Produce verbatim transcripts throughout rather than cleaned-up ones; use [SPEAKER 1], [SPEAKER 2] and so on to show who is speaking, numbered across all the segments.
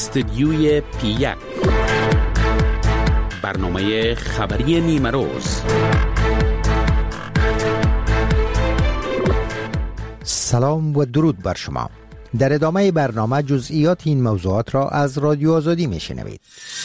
[SPEAKER 1] استدیوی پی یک، برنامه خبری نیمه روز.
[SPEAKER 2] سلام و درود بر شما. در ادامه برنامه جزئیات این موضوعات را از رادیو آزادی میشنوید.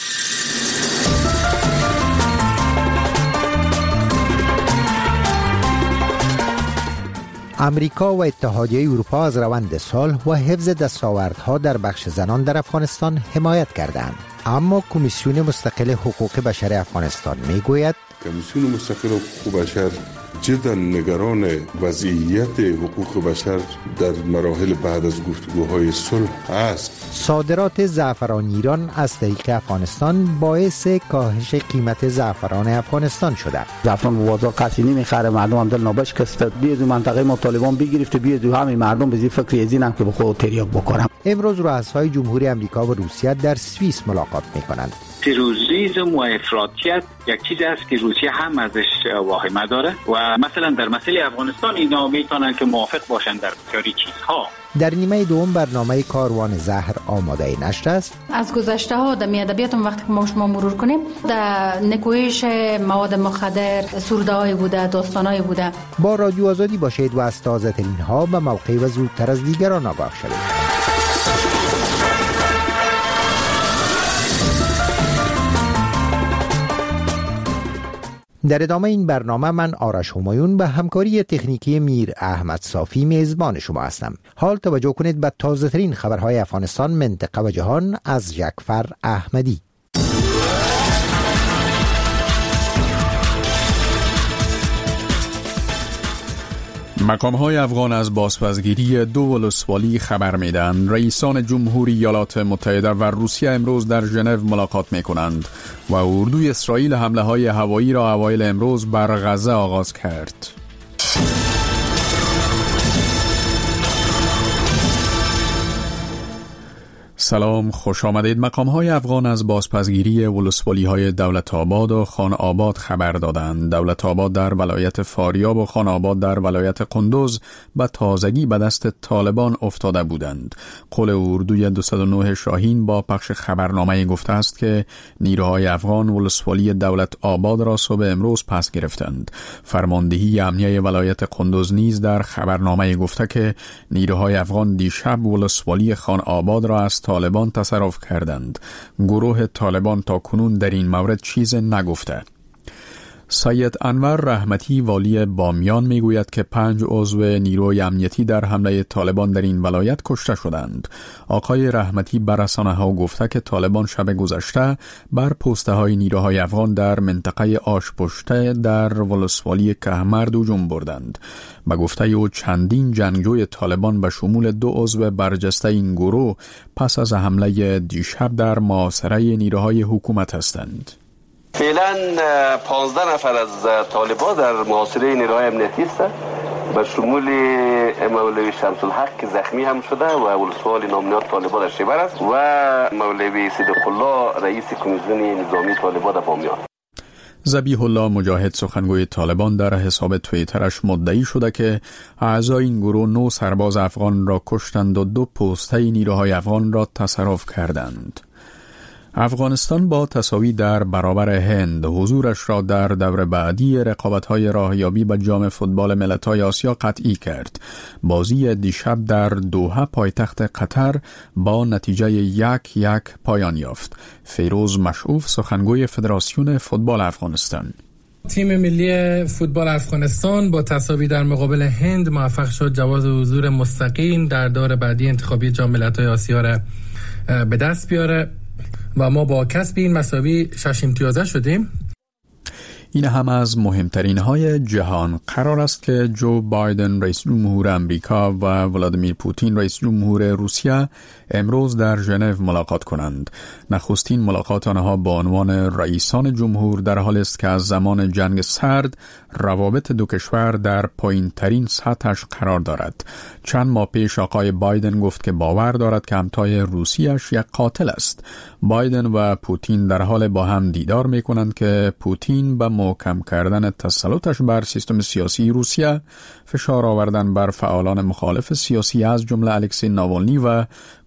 [SPEAKER 2] امریکا و اتحادیه اروپا از روند صلح و حفظ دستاوردها در بخش زنان در افغانستان حمایت کردند، اما کمیسیون مستقل حقوق بشر افغانستان میگوید
[SPEAKER 3] کمیسیون مستقل حقوق بشر جدا نگران وضعیت حقوق بشر در مراحل بعد از گفتگوهای صلح است.
[SPEAKER 2] صادرات زعفران ایران از طریق افغانستان باعث کاهش قیمت زعفران افغانستان شده.
[SPEAKER 4] زعفران بازار کسی نمیخره، مردم هم دل نابشکسته. بیاد منطقه ما طالبان بگرفته، بیاد همین مردم به فکر ازینم که به خود تریاک بکنم.
[SPEAKER 2] امروز رؤسای جمهوری آمریکا و روسیه در سوئیس ملاقات میکنند.
[SPEAKER 5] تروریسم و افراطیت یک چیز است که روسیه هم ازش واهمه داره و مثلا در مسئله افغانستان اینا میتونن که موافق باشن در بسیاری چیزها.
[SPEAKER 2] در نیمه دوم برنامه کاروان زهر آماده نشر است.
[SPEAKER 6] از گذشته ها در ادبیات وقتی که ما شما مرور کنیم، در نکوهش مواد مخدر سروده‌ای بوده، داستانایی بوده.
[SPEAKER 2] با رادیو آزادی باشید و از تازه ترین ها به موقع و زودتر از دیگران آگاه شوید. در ادامه این برنامه من آرش همایون به همکاری تکنیکی میر احمد صافی میزبان شما هستم. حال توجه کنید به تازه ترین خبرهای افغانستان، منطقه و جهان از جعفر احمدی.
[SPEAKER 7] مقام‌های افغان از بازپسگیری دو ولسوالی خبر می‌دهند. رئیسان جمهوری ایالات متحده و روسیه امروز در ژنو ملاقات می‌کنند و اردوی اسرائیل حمله‌های هوایی را اوایل امروز بر غزه آغاز کرد. سلام، خوش آمدید. مقام‌های افغان از بازپسگیری ولسوالی‌های دولت آباد و خان آباد خبر دادند. دولت آباد در ولایت فاریاب و خان آباد در ولایت قندوز به تازگی به دست طالبان افتاده بودند. قول اردوی دویست و نه شاهین با پخش خبرنامه گفته است که نیروهای افغان ولسوالی دولت آباد را صبح امروز پس گرفتند. فرماندهی امنیه ولایت قندوز نیز در خبرنامه گفته که نیروهای افغان دیشب ولسوالی خان آباد را از طالبان تصرف کردند. گروه طالبان تا کنون در این مورد چیز نگفته. سید انور رحمتی والی بامیان میگوید که پنج عضو نیروی امنیتی در حمله طالبان در این ولایت کشته شدند. آقای رحمتی بر رسانه‌ها گفته که طالبان شب گذشته بر پوسته های نیروهای افغان در منطقه آشپشته در ولسوالی کهمرد هجوم بردند. به گفته او چندین جنگجوی طالبان به شمول دو عضو برجسته این گروه پس از حمله دیشب در محاصره نیروهای حکومت هستند.
[SPEAKER 8] فعلا پانزده نفر از طالبان در محاصره نیروهای امنیتی هستند، به شمول مولوی شمس الحق که زخمی هم شده و ولسوالی نامنیات طالبان در شیبر است و مولوی صدیق الله رئیس کمیسیون نظامی طالبان در بامیان.
[SPEAKER 7] ذبیح الله مجاهد سخنگوی طالبان در حساب توییترش مدعی شده که اعضای این گروه نو سرباز افغان را کشتند و دو پوسته نیروهای افغان را تصرف کردند. افغانستان با تساوی در برابر هند حضورش را در دور بعدی رقابت‌های راهیابی به جام فوتبال ملت‌های آسیا قطعی کرد. بازی دیشب در دوحه پایتخت قطر با نتیجه یک یک پایان یافت. فیروز مشعوف سخنگوی فدراسیون فوتبال افغانستان:
[SPEAKER 9] تیم ملی فوتبال افغانستان با تساوی در مقابل هند موفق شد جواز حضور مستقیم در دور بعدی انتخابی جام ملت‌های آسیا را به دست بیاره و ما با کسب این مساوی شش امتیازه شدیم.
[SPEAKER 7] این هم از مهمترین های جهان. قرار است که جو بایدن رئیس جمهور امریکا و ولادیمیر پوتین رئیس جمهور روسیه امروز در ژنو ملاقات کنند. نخستین ملاقات آنها با عنوان رئیسان جمهور در حال است که از زمان جنگ سرد روابط دو کشور در پایین ترین سطحش قرار دارد. چند ماه پیش آقای بایدن گفت که باور دارد که همتای روسیش یک قاتل است. بایدن و پوتین در حال با هم دیدار می کنند که پوتین به محکم کردن تسلطش بر سیستم سیاسی روسیه، فشار آوردن بر فعالان مخالف سیاسی از جمله الکسی ناوالنی و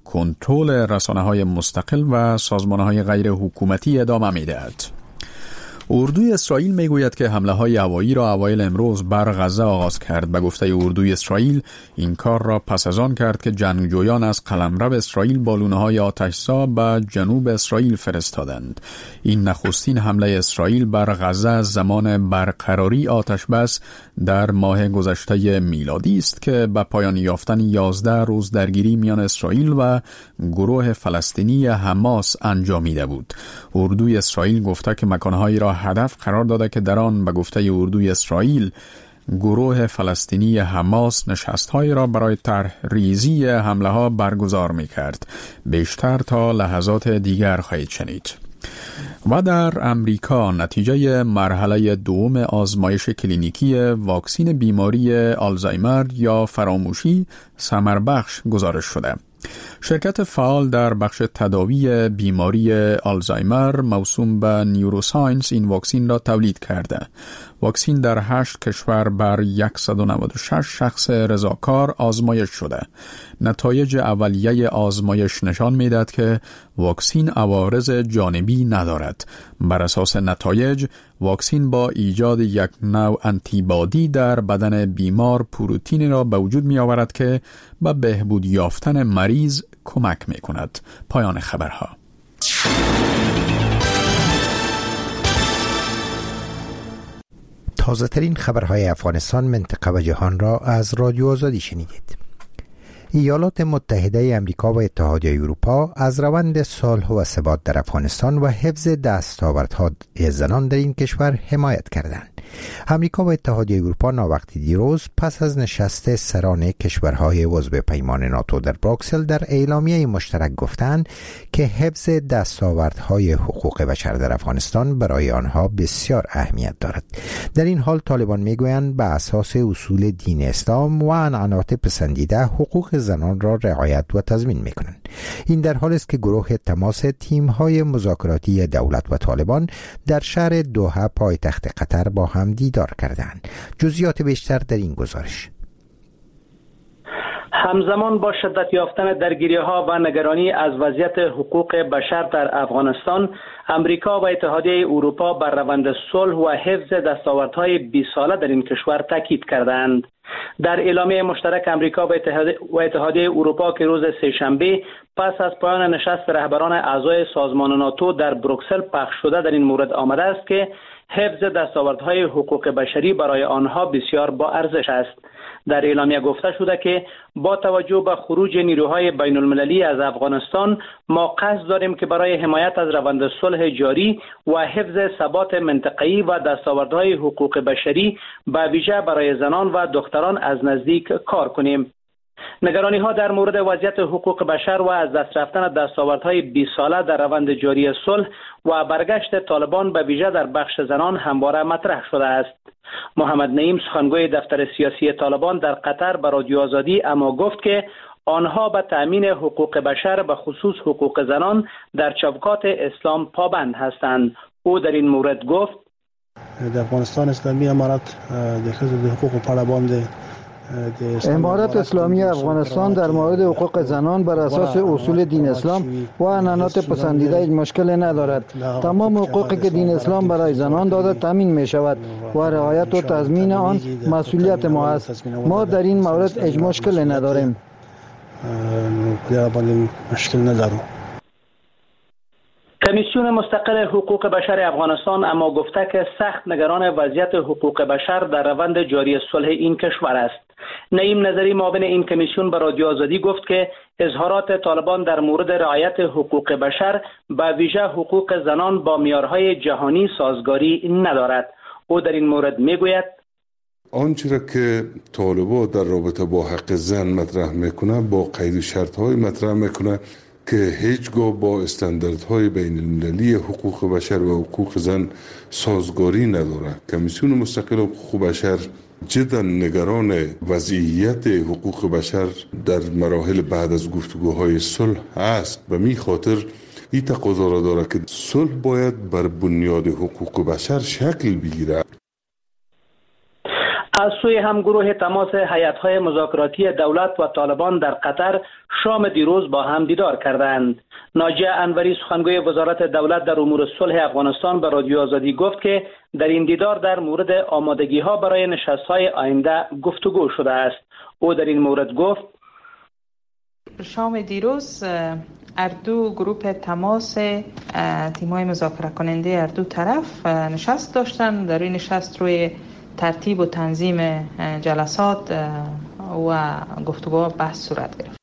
[SPEAKER 7] کنترل رسانه‌های مستقل و سازمان‌های غیر حکومتی ادامه می‌دهد. اردوی اسرائیل میگوید که حمله‌های هوایی را اوایل امروز بر غزه آغاز کرد. به گفته اردوی اسرائیل این کار را پس از آن کرد که جنگجویان از قلمرو اسرائیل بالون‌های آتش‌زا به جنوب اسرائیل فرستادند. این نخستین حمله اسرائیل بر غزه از زمان برقراری آتش بس در ماه گذشته میلادی است که به پایان یافتن یازده روز درگیری میان اسرائیل و گروه فلسطینی حماس انجامیده بود. اردوی اسرائیل گفته که مکان‌هایی را هدف قرار داده که در آن به گفته اردوی اسرائیل گروه فلسطینی حماس نشست‌هایی را برای طرح‌ریزی حمله‌ها برگزار می‌کرد. بیشتر تا لحظات دیگر خواهید شنید. و در امریکا نتیجه مرحله دوم آزمایش کلینیکی واکسن بیماری آلزایمر یا فراموشی ثمربخش گزارش شده. شرکت فعال در بخش تداوی بیماری آلزایمر موسوم به نیوروساینس این واکسن را تولید کرده. واکسن در هشت کشور بر صد و نود و شش شخص رضاکار آزمایش شده. نتایج اولیه آزمایش نشان می‌دهد که واکسن عوارض جانبی ندارد. بر اساس نتایج، واکسن با ایجاد یک نوع آنتیبادی در بدن بیمار پروتئینی را به وجود می‌آورد که به بهبود یافتن مریض کمک می‌کند. پایان خبرها.
[SPEAKER 2] تازه ترین خبرهای افغانستان، منطقه و جهان را از رادیو آزادی شنیدید. ایالات متحده امریکا و اتحادیه اروپا از روند صلح و ثبات در افغانستان و حفظ دستاوردهای زنان در این کشور حمایت کردند. امریکا و اتحادیه اروپا ناوقتی دیروز پس از نشست سران کشورهای عضو پیمان ناتو در بروکسل در اعلامیه مشترک گفتند که حفظ دستاوردهای حقوق بشر در افغانستان برای آنها بسیار اهمیت دارد. در این حال طالبان میگویند به اساس اصول دین اسلام و عنعنات پسندیده حقوق زنان را رعایت و تضمین میکنند. این در حالی است که گروه تماس تیم‌های مذاکراتی دولت و طالبان در شهر دوحه پایتخت قطر با هم دیدار کردند. جزئیات بیشتر در این گزارش.
[SPEAKER 10] همزمان با شدت یافتن درگیری‌ها و نگرانی از وضعیت حقوق بشر در افغانستان، امریکا و اتحادیه اروپا بر روند صلح و حفظ دستاوردهای بیست ساله در این کشور تاکید کردند. در اعلامیه مشترک امریکا و اتحادیه اروپا که روز سه‌شنبه پس از پایان نشست رهبران اعضای سازمان ناتو در بروکسل پخش شده در این مورد آمده است که حفظ دستاوردهای حقوق بشری برای آنها بسیار با ارزش است. در اعلامیه گفته شده که با توجه به خروج نیروهای بین المللی از افغانستان، ما قصد داریم که برای حمایت از روند صلح جاری و حفظ ثبات منطقه‌ای و دستاوردهای حقوق بشری به ویژه برای زنان و دختران از نزدیک کار کنیم. نگرانی ها در مورد وضعیت حقوق بشر و از دست رفتن دستاوردهای بیست ساله در روند جاری صلح و برگشت طالبان به ویژه در بخش زنان همواره مطرح شده است. محمد نعیم سخنگوی دفتر سیاسی طالبان در قطر به رادیو آزادی اما گفت که آنها به تأمین حقوق بشر به خصوص حقوق زنان در چوکات اسلام پابند هستند. او در این مورد گفت:
[SPEAKER 11] در افغانستان اسلامی امارت د ښځو د حقوقو په اړه باندې
[SPEAKER 12] امارت اسلامی افغانستان در مورد حقوق زنان بر اساس اصول دین اسلام و عنعنات پسندیده هیچ مشکلی ندارد. تمام حقوقی که دین اسلام برای زنان داده تامین می شود و رعایت و تضمین آن مسئولیت ما است. ما در این مورد هیچ مشکلی نداریم.
[SPEAKER 11] مشکل نداریم.
[SPEAKER 10] کمیسیون مستقل حقوق بشر افغانستان اما گفته که سخت نگران وضعیت حقوق بشر در روند جاری صلح این کشور است. نعیم نظری معاون این کمیسیون به رادیو آزادی گفت که اظهارات طالبان در مورد رعایت حقوق بشر به ویژه حقوق زنان با معیارهای جهانی سازگاری ندارد. او در این مورد میگوید:
[SPEAKER 3] آنچه را که طالبان در رابطه با حق زن مطرح میکنه با قید و شرط‌های مطرح میکنه که هیچگاه با استانداردهای بین المللی حقوق بشر و حقوق زن سازگاری نداره. کمیسیون مستقل حقوق بشر جدا نگران وضعیت حقوق بشر در مراحل بعد از گفتگوهای صلح است و می خاطر این تقاضا را داره که صلح باید بر بنیاد حقوق بشر شکل بگیرد.
[SPEAKER 10] از سوی هم گروه تماس هیئت‌های مذاکراتی دولت و طالبان در قطر شام دیروز با هم دیدار کردند. ناجیه انوری سخنگوی وزارت دولت در امور صلح افغانستان به رادیو آزادی گفت که در این دیدار در مورد آمادگی‌ها برای نشست‌های آینده گفتگو شده است. او در این مورد گفت:
[SPEAKER 13] شام دیروز اردو گروپ تماس تیم‌های مذاکره کننده اردو طرف نشست داشتن. در این نشست روی ترتیب و تنظیم جلسات و گفتگوها بحث صورت گرفت.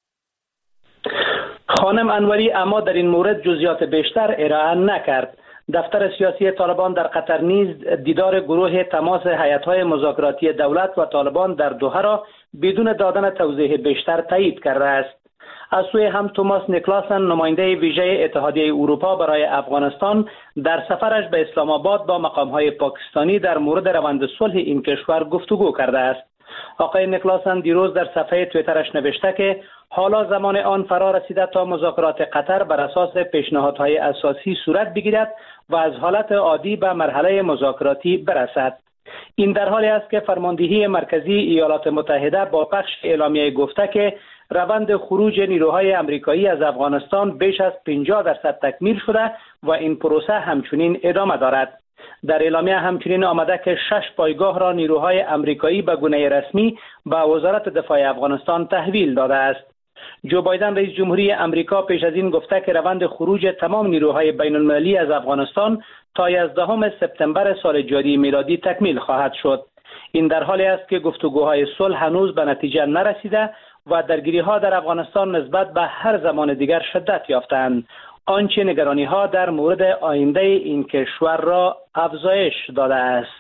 [SPEAKER 10] خانم انوری اما در این مورد جزئیات بیشتر ارائه نکرد. دفتر سیاسی طالبان در قطر نیز دیدار گروه تماس هیئت‌های مذاکراتی دولت و طالبان در دوحه را بدون دادن توضیح بیشتر تایید کرده است. از سوی هم توماس نیکلاسن نماینده ویژه اتحادیه اروپا برای افغانستان در سفرش به اسلام آباد با مقام‌های پاکستانی در مورد روند صلح این کشور گفتگو کرده است. آقای نیکلاسن دیروز در صفحه توییترش نوشته که حالا زمان آن فرا رسیده تا مذاکرات قطر بر اساس پیشنهادهای اساسی صورت بگیرد و از حالت عادی به مرحله مذاکراتی برسد. این در حالی است که فرماندهی مرکزی ایالات متحده با پخش اعلامیه گفته که روند خروج نیروهای آمریکایی از افغانستان بیش از پنجاه درصد تکمیل شده و این پروسه همچنین ادامه دارد. در اعلامیه همچنین آمده که شش پایگاه را نیروهای آمریکایی به گونه رسمی به وزارت دفاع افغانستان تحویل داده است. جو بایدن رئیس جمهوری آمریکا پیش از این گفته که روند خروج تمام نیروهای بین المللی از افغانستان تا یازدهم سپتامبر سال جاری میلادی تکمیل خواهد شد. این در حالی است که گفتگوهای صلح هنوز به نتیجه نرسیده و درگیری‌ها در افغانستان نسبت به هر زمان دیگر شدت یافتند، آنچه نگرانی‌ها در مورد آینده این کشور را افزایش داده است.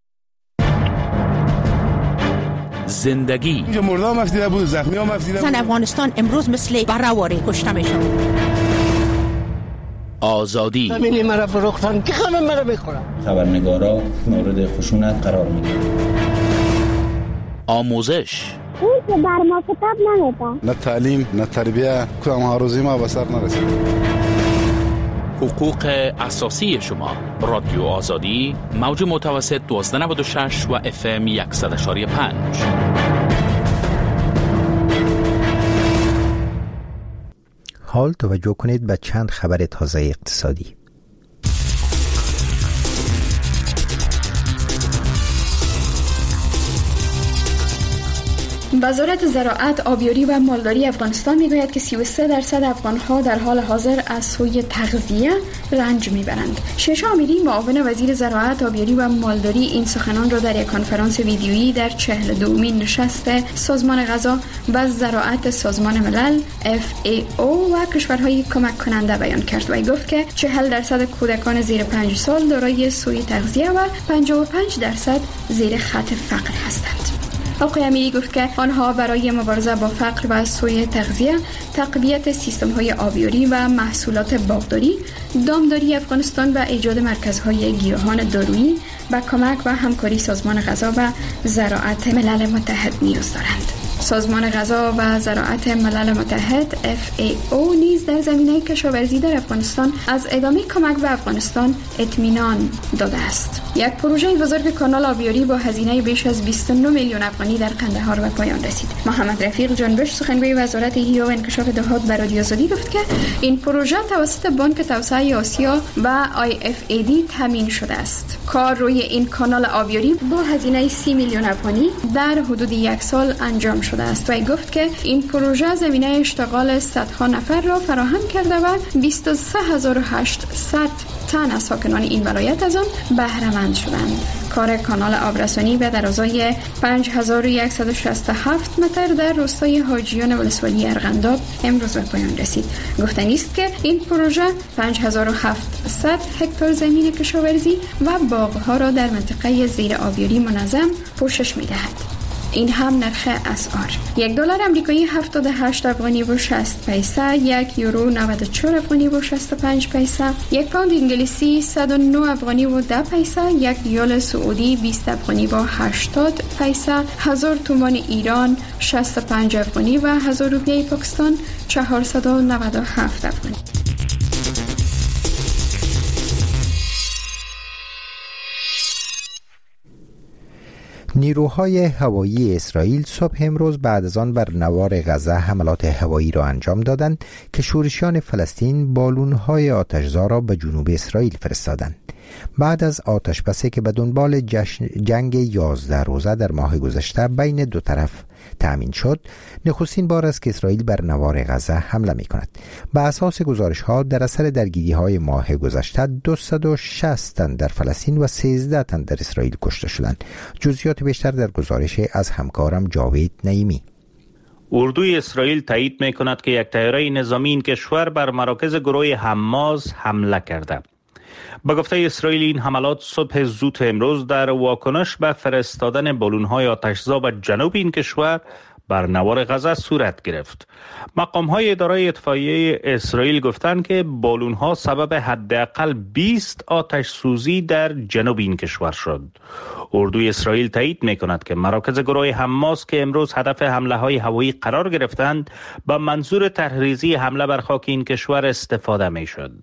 [SPEAKER 1] زندگی
[SPEAKER 14] مردم مفتیده بود، زخمی ها مفتیده بود.
[SPEAKER 15] زن افغانستان امروز مثل بره‌واره کشته میشن.
[SPEAKER 1] آزادی
[SPEAKER 16] زمینی مرا فروختن که خانم مرا بخورم.
[SPEAKER 17] خبرنگارا مورد خشونت قرار میگیرن.
[SPEAKER 1] آموزش
[SPEAKER 18] اون که بر ما کتاب نمیده.
[SPEAKER 14] نه تعلیم نه تربیه کدام ها روزی ما به سر نرسید.
[SPEAKER 1] حقوق اساسی شما. رادیو آزادی موج متوسط دوازده نود و شش و اف ام صد و یک و پنج.
[SPEAKER 2] حال توجه کنید به چند خبر تازه اقتصادی.
[SPEAKER 19] وزارت زراعت، آبیاری و مالداری افغانستان میگوید که سی و سه درصد افغانها در حال حاضر از سوی تغذیه رنج میبرند. شش امیری معاون وزیر زراعت، آبیاری و مالداری این سخنان را در یک کنفرانس ویدیویی در چهل و دومین نشست سازمان غذا و زراعت سازمان ملل اف ای او و کشورهای کمک کننده بیان کرد و گفت که چهل درصد کودکان زیر پنج سال دارای سوی تغذیه و پنجاه و پنج درصد زیر خط فقر هستند. آقای امیری گفت که آنها برای مبارزه با فقر و سوی تغذیه، تقویت سیستم‌های آبیاری و محصولات باغداری، دامداری افغانستان و ایجاد مرکزهای گیاهان دارویی با کمک و همکاری سازمان غذا و زراعت ملل متحد نیاز دارند. سازمان غذا و زراعت ملل متحد اف ای او نیز در زمینه کشاورزی در افغانستان از ادامه کمک به افغانستان اطمینان داده است. یک پروژه بزرگ کانال آبیاری با هزینه بیش از بیست و نه میلیون افغانی در قندهار به پایان رسید. محمد رفیق جنبش، سخنگوی وزارت احیا و انکشاف دهات، به رادیو آزادی گفت که این پروژه توسط بانک توسعه آسیا و آی اف ای دی تامین شده است. کار روی این کانال آبیاری با هزینه سی میلیون افغانی در حدود یک سال انجام شده است و گفت که این پروژه زمینه اشتغال صدها نفر را فراهم کرده و بیست و سه هزار و هشتصد تن از ساکنان این ولایت از آن بهره مند شدند. کار کانال آبرسانی به درازای پنج هزار و صد و شصت و هفت متر در روستای حاجیان ولسوالی ارغنداب امروز به پایان رسید. گفتنی است که این پروژه پنج هزار و هفتصد هکتار زمین کشاورزی و باغ‌ها را در منطقه زیر آبیاری منظم پوشش می‌دهد. این هم نرخ اسعار: یک دلار آمریکایی هفتاد و هشت افغانی و شصت پیسه، یک یورو نود و چهار افغانی و شصت و پنج پیسه، یک پوند انگلیسی صد و نه افغانی و ده پیسه، یک ریال سعودی بیست افغانی و هشتاد پیسه، هزار تومان ایران شصت و پنج افغانی و هزار روپیه پاکستان چهارصد و نود و هفت افغانی.
[SPEAKER 2] نیروهای هوایی اسرائیل صبح امروز بعد از آن بر نوار غزه حملات هوایی را انجام دادند که شورشیان فلسطین بالون‌های آتش‌زا را به جنوب اسرائیل فرستادند. بعد از آتشبسی که به دنبال جنگ یازده روزه در ماه گذشته بین دو طرف تأمین شد، نخستین بار است که اسرائیل بر نوار غزه حمله می کند. به اساس گزارش ها در اثر درگیری های ماه گذشته دویست و شصت تن در فلسطین و سیزده تن در اسرائیل کشته شدند. جزئیات بیشتر در گزارش از همکارم جاوید نعیمی.
[SPEAKER 20] اردوی اسرائیل تایید می کند که یک طیاره نظامی این کشور بر مراکز گروه حماس حمله کرده. به گفته اسرائیل این حملات صبح زود امروز در واکنش به فرستادن بالون‌های آتش‌زا به جنوب این کشور بر نوار غزه صورت گرفت. مقام‌های اداره اطفائیه اسرائیل گفتند که بالون‌ها سبب حداقل بیست آتش سوزی در جنوب این کشور شد. اردوی اسرائیل تایید می‌کند که مراکز گروه حماس که امروز هدف حمله‌های هوایی قرار گرفتند با منظور تحریزی حمله بر خاک این کشور استفاده می‌شد.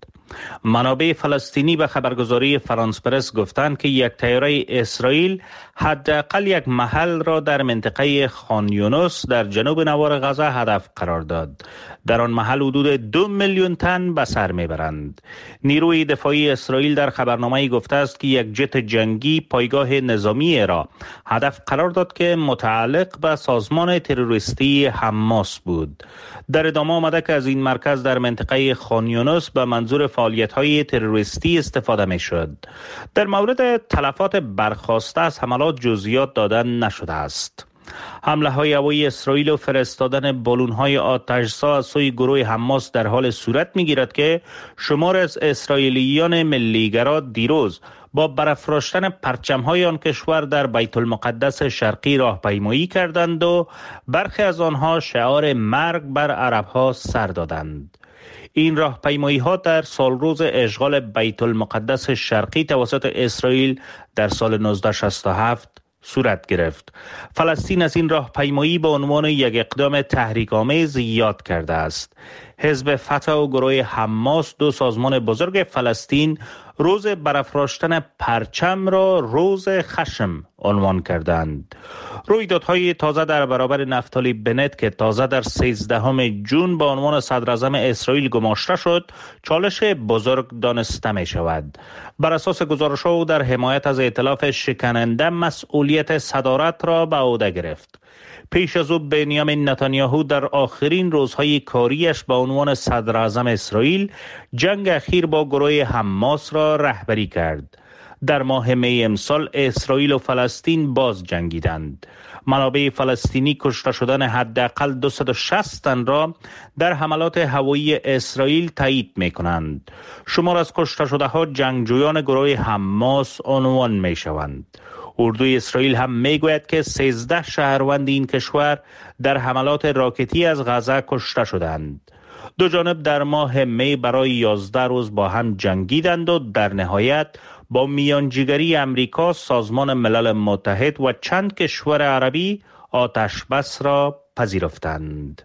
[SPEAKER 20] منابع فلسطینی به خبرگزاری فرانس پرس گفتند که یک طیاره اسرائیل حداقل یک محل را در منطقه خان یونس در جنوب نوار غزه هدف قرار داد. در آن محل حدود دو میلیون تن به سر میبرند. نیروی دفاعی اسرائیل در خبرنامه‌ای گفته است که یک جت جنگی پایگاه نظامی را هدف قرار داد که متعلق به سازمان تروریستی حماس بود. در ادامه آمده که از این مرکز در منطقه خان یونس به منظور فعالیت‌های تروریستی استفاده می‌شد. در مورد تلفات برخاسته از حملات جزئیات دادن نشده است. حمله های هوایی اسرائیل و فرستادن بالون‌های آتش‌زا از سوی گروه حماس در حال صورت می‌گیرد که شمار از اسرائیلیان ملیگرا دیروز با برافراشتن پرچم‌های آن کشور در بیت المقدس شرقی راهپیمایی کردند و برخی از آنها شعار مرگ بر عرب‌ها سر دادند. این راهپیمایی‌ها در سال روز اشغال بیت المقدس شرقی توسط اسرائیل در سال نوزده شصت و هفت صورت گرفت. فلسطین از این راهپیمایی به عنوان یک اقدام تحریک‌آمیز یاد کرده است. حزب فتح و گروه حماس، دو سازمان بزرگ فلسطین، روز برافراشتن پرچم را روز خشم عنوان کردند. رویدادهای تازه در برابر نفتالی بنت که تازه در سیزدهم ژوئن به عنوان صدراعظم اسرائیل گماشته شد، چالش بزرگ دانسته می شود. بر اساس گزارش‌ها او در حمایت از ائتلاف شکننده مسئولیت صدارت را به عهده گرفت. پیش از او بنیامین نتانیاهو در آخرین روزهای کاریش به عنوان صدراعظم اسرائیل جنگ اخیر با گروه حماس را رهبری کرد. در ماه می امسال اسرائیل و فلسطین باز جنگیدند. منابع فلسطینی کشته شدن حداقل دویست و شصت تن را در حملات هوایی اسرائیل تایید می کنند. شمار از کشته شده ها جنگجویان گروه حماس عنوان می شوند. اردوی اسرائیل هم میگوید که سیزده شهروند این کشور در حملات راکتی از غزه کشته شدند. دو جانب در ماه می برای یازده روز با هم جنگیدند و در نهایت با میانجیگری امریکا، سازمان ملل متحد و چند کشور عربی آتش بس را پذیرفتند.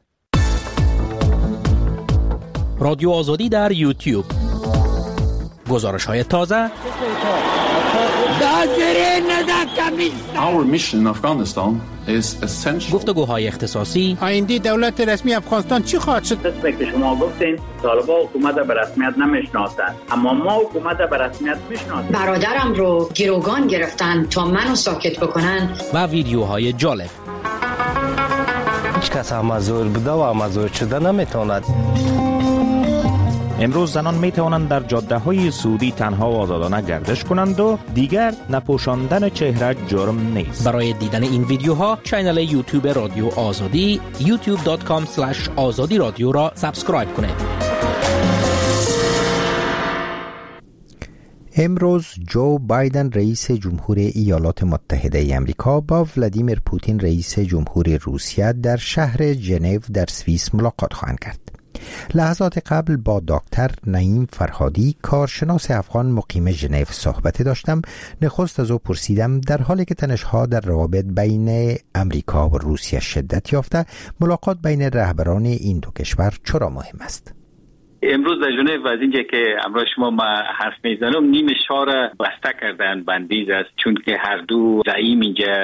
[SPEAKER 1] رادیو آزادی در یوتیوب، گزارش های تازه،
[SPEAKER 21] Our mission in Afghanistan is essential.
[SPEAKER 1] گفتگوهای اختصاصی.
[SPEAKER 16] آینده دولت رسمی افغانستان چی خواهد شد؟
[SPEAKER 5] قسمی که شما گفتین طالبان حکومت به رسمیت نمیشناسند، اما ما حکومت به رسمیت میشناسیم.
[SPEAKER 22] برادرم رو گروگان گرفتن تا منو ساکت بکنن.
[SPEAKER 1] و ویدیوهای جالب.
[SPEAKER 23] هیچ کس امازور بوده و امازور شده نمیتواند.
[SPEAKER 24] امروز زنان می توانند در جاده های سعودی تنها و آزادانه گردش کنند و دیگر نپوشاندن چهره جرم نیست.
[SPEAKER 1] برای دیدن این ویدیوها کانال یوتیوب رادیو آزادی یوتیوب دات کام اسلش آزادی رادیو را سابسکرایب کنید.
[SPEAKER 2] امروز جو بایدن رئیس جمهور ایالات متحده ای آمریکا با ولادیمیر پوتین رئیس جمهور روسیه در شهر ژنو در سوئیس ملاقات خواهند کرد. لحظات قبل با دکتر نعیم فرهادی کارشناس افغان مقیم ژنو صحبت داشتم. نخست از او پرسیدم در حالی که تنش‌ها در روابط بین امریکا و روسیه شدت یافته، ملاقات بین رهبران این دو کشور چرا مهم است؟
[SPEAKER 5] امروز در ژنو از اینجا که امروز شما ما حرف میزنم نیم شهر بسته کردن بندیز است، چون که هر دو زعیم اینجا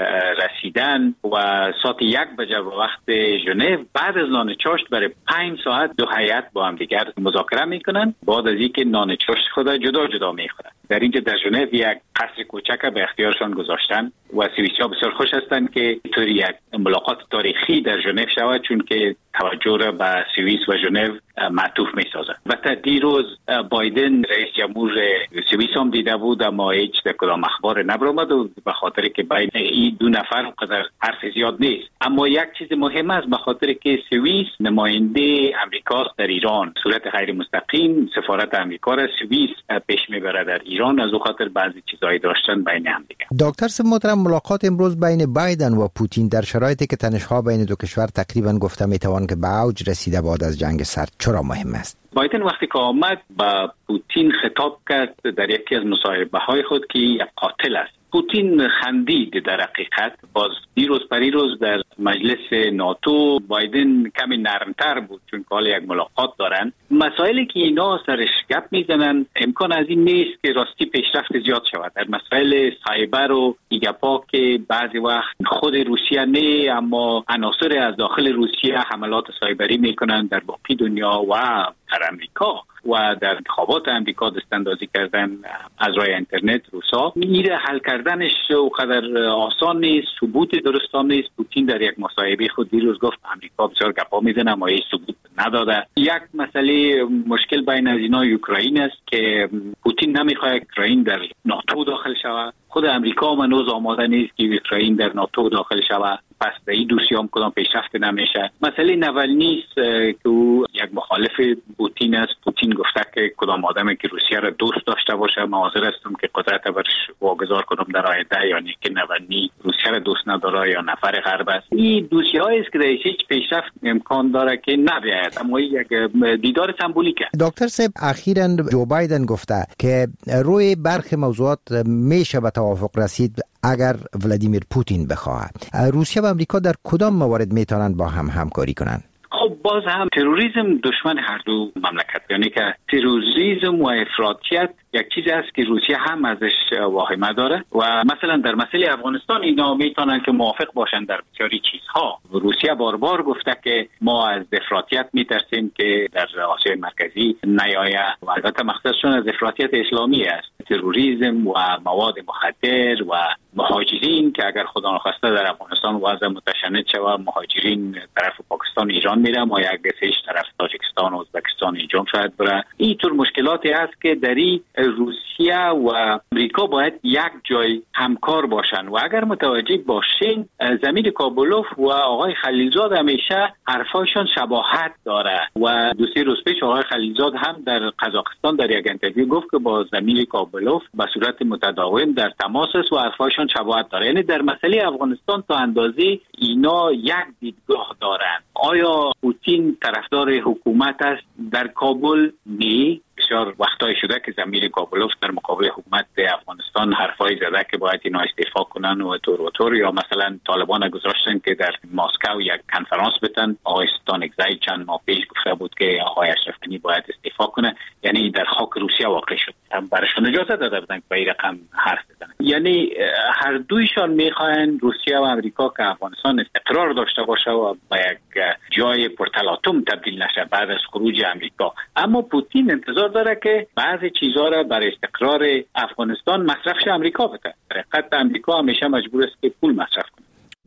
[SPEAKER 5] رسیدن و ساعت یک بجه وقت ژنو بعد از نان چاشت برای پنج ساعت دو هیئت با هم دیگر مذاکره میکنن. بعد از اینکه نان چاشت خود جدا جدا میخورن. در اینجا در ژنو یک قصر کوچک به اختیارشان گذاشتن و سوئیسی‌ها بسیار خوش هستند که طوری یک ملاقات تاریخی در ژنو شود، چون که توجه را به سوئیس و ژنو معطوف می‌سازد. و تا دیروز بایدن رئیس جمهور سوئیس هم دیده بود، اما هیچ در کدام اخبار نبرآمد و به خاطر که بین این دو نفر قدر حرف زیاد نیست. اما یک چیز مهم است، به خاطر که سوئیس نماینده امریکاست در ایران، صورت غیر مستقیم سفارت امریکا را سوئیس پیش میبره در ایران، از او خاطر بعضی چیزایی داشتن بین هم دیگه.
[SPEAKER 2] دکتر صاحب محترم، ملاقات امروز بین بایدن و پوتین در شرایطی که تنش‌ها بین دو کشور تقریبا گفته میتوان که به اوج رسیده بعد از جنگ سرد، چرا مهم است؟
[SPEAKER 5] بایدن وقتی که آمد با پوتین خطاب کرد در یکی از مصاحبه‌های خود که یک قاتل است. پوتین خندید. در حقیقت باز دیروز پریروز در مجلس ناتو بایدن کمی نرمتر بود، چون حال یک ملاقات دارن. مسائلی که اینا سرش گپ میزنن امکان از این نیست که راستی پیشرفت زیاد شود. در مسائل سایبر و ایگپا که بعضی وقت خود روسیه نه، اما عناصر از داخل روسیه حملات سایبری میکنن در باقی دنیا و در امریکا و در انتخابات امریکا دستاندازی کردن از راه اینترنت روسا. میره حل کردنش اونقدر آسان نیست، ثبوت درستان نیست. پوتین در یک مصاحبه خود دیروز گفت امریکا بسیار گپا میزنه اما هیچ ثبوت نداده. یک مسئله مشکل بین از اینا اوکراین است که پوتین نمیخواد اوکراین در ناتو داخل شود. خود امریکا هم هنوز آماده نیست که اوکراین در ناتو داخل شود. پس در این دوسیه هم کدام پیشرفت نمیشه. مسئله نوالنی است که او یک مخالف پوتین است. پوتین گفته که کدام آدمی که روسیه را دوست داشته باشه من حاضر هستم که قدرت برش واگذار کنم در آینده، یعنی که نوالنی روسیه را دوست نداره یا نفر غرب است. این دوسیه هایی است که در هیچ پیشرفت امکان داره که نبیاید، اما یک دیدار سمبولیکه.
[SPEAKER 2] دکتر صاحب اخیراً جو بایدن گفته که روی برخی موضوعات میشه به توافق رسید اگر ولادیمیر پوتین بخواهد. روسیه و امریکا در کدام موارد میتونن با هم همکاری کنند؟
[SPEAKER 5] خب باز هم تروریسم دشمن هر دو مملکت، یعنی که تروریسم و افراطیت یک چیز است که روسیه هم ازش واهمه داره و مثلا در مسئله افغانستان اینا میتونن که موافق باشن در بسیاری چیزها. روسیه بار بار گفته که ما از افراطیت میترسیم که در آسیای مرکزی نیاید و البته مقصدشون از افراطیت اسلامی است. تروریسم و مواد مخدر و مهاجرین که اگر خدا نخواسته در افغانستان وضع متشنج شود، مهاجرین طرف پاکستان ایران میره، ما یک دسیش طرف تاجیکستان و ازبکستان اینجا شاید بره. این طور مشکلاتی هست که در این روسیه و امریکا باید یک جای همکار باشن و اگر متوجه باشین زمین کابلوف و آقای خلیلزاد همیشه حرفاشون شباهت داره و دو سه روز پیش آقای خلیلزاد هم در قزاقستان در یک اینترویو گفت که با زمین کابلوف به صورت متداوم در تماس است و حرفاشون شباهت داره. یعنی در مسئله افغانستان تا اندازه اینا یک دیدگاه دارن. آیا پوتین طرفدار حکومت است در کابل؟ نه. بسیار وقتایی شده که زمین کابلوف در مقابل حکومت افغانستان حرفای زده که باید اینا استعفا کنن و طور و طور، یا مثلا طالبان گذاشتن که در مسکو یک کنفرانس بتن. آقای ستانکزی چند ماه پیش گفته بود که آقای اشرف غنی باید استعفا کنه، یعنی در خاک روسیه واقع شد. هم برشون اجازه داده بودن که به این رقم حرف بزنن. یعنی هر دویشان میخواین روسیه و امریکا که افغانستان استقرار داشته باشه و به یک جای پرتلاطم تبدیل نشه بعد از خروج امریکا. اما پوتین انتظار داره که بعضی چیزها را برای استقرار افغانستان مصرفش امریکا بده. در حقیقت امریکا همیشه مجبور است که پول مصرف کنه.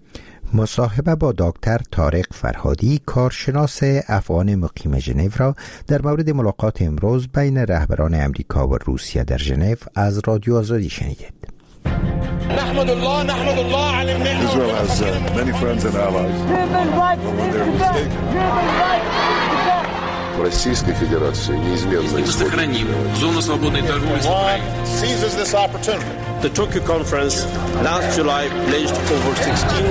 [SPEAKER 2] مصاحبه با دکتر طارق فرهادی، کارشناس افغان مقیم ژنو را در مورد ملاقات امروز بین رهبران امریکا و روسیه در ژنو از رادیو آزادی شنیدید.
[SPEAKER 4] نحمد الله نحمد الله على النعمة.
[SPEAKER 6] Israel has uh, many friends and allies. В Российской Федерации неизменно
[SPEAKER 8] сохраним зону свободной торговли с Украиной.
[SPEAKER 4] Seizes this opportunity.
[SPEAKER 9] The Tokyo conference last July pledged over sixteen.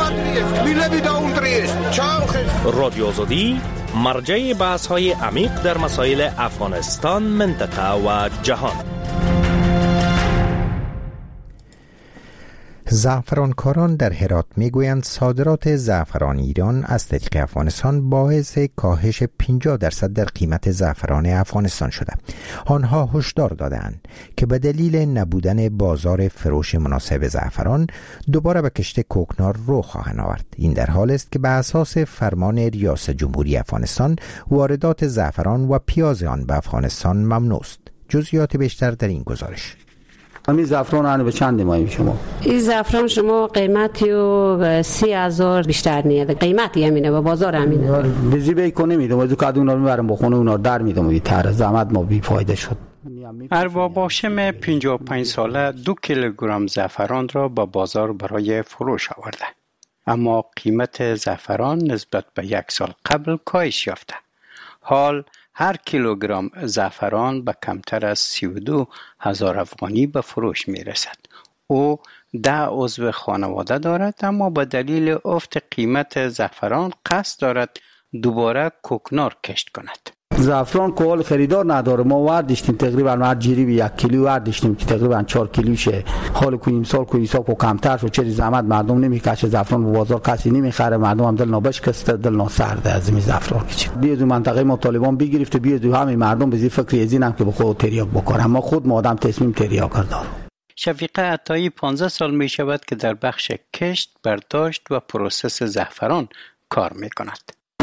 [SPEAKER 24] رادیو آزادی مرجع بحث‌های عمیق در مسائل افغانستان، منطقه و جهان.
[SPEAKER 2] زعفرانکاران در هرات میگویند صادرات زعفران ایران از طریق افغانستان باعث کاهش پنجاه درصد در قیمت زعفران افغانستان شده. آنها هشدار دادند که به دلیل نبودن بازار فروش مناسب زعفران دوباره به کشت کوکنار رو خواهند آورد. این در حال است که به اساس فرمان ریاست جمهوری افغانستان واردات زعفران و پیاز آن به افغانستان ممنوع است. جزئیات بیشتر در این گزارش.
[SPEAKER 3] همین زعفران آن به چند ماهی شما؟
[SPEAKER 7] این زعفران شما قیمتی و سی هزار بیشتر نیست. قیمتی همینه و بازار همینه.
[SPEAKER 3] بیزی بی کنه میدم و کادو اونا میبرم بخونه اونا در میدم و تر زحمت ما بی فایده شد.
[SPEAKER 11] ارباب هاشم پنجاه و پنج ساله دو کیلوگرم زعفران را به بازار برای فروش آورده. اما قیمت زعفران نسبت به یک سال قبل کاهش یافته. حال هر کیلوگرم زعفران به کمتر از سی و دو هزار افغانی به فروش می رسد. او ده عضو خانواده دارد اما به دلیل افت قیمت زعفران قصد دارد دوباره کوکنار کشت کند.
[SPEAKER 3] زعفران کوال خریدار نداره. ما وردشتیم تقریبا هر جیری به یک کیلو وردشتیم که تقریبا چهار کیلوشه. حال کویم سال کوی حساب کو کمتر شد. چه زحمت مردم نمیکشه. زعفران به بازار کسی نمیخره. مردم هم دل نابش کست دل ناسرده از این زعفران. بیاد منطقه ما طالبان بگرفته بیاد همین مردم به زیر فکر از اینم که به خود تریاک بکنن. ما خود ما آدم تصمیم تریاک داریم.
[SPEAKER 11] شفیقه عطایی پانزده سال می شود که در بخش کشت، برداشت و پروسس زعفران کار می کند.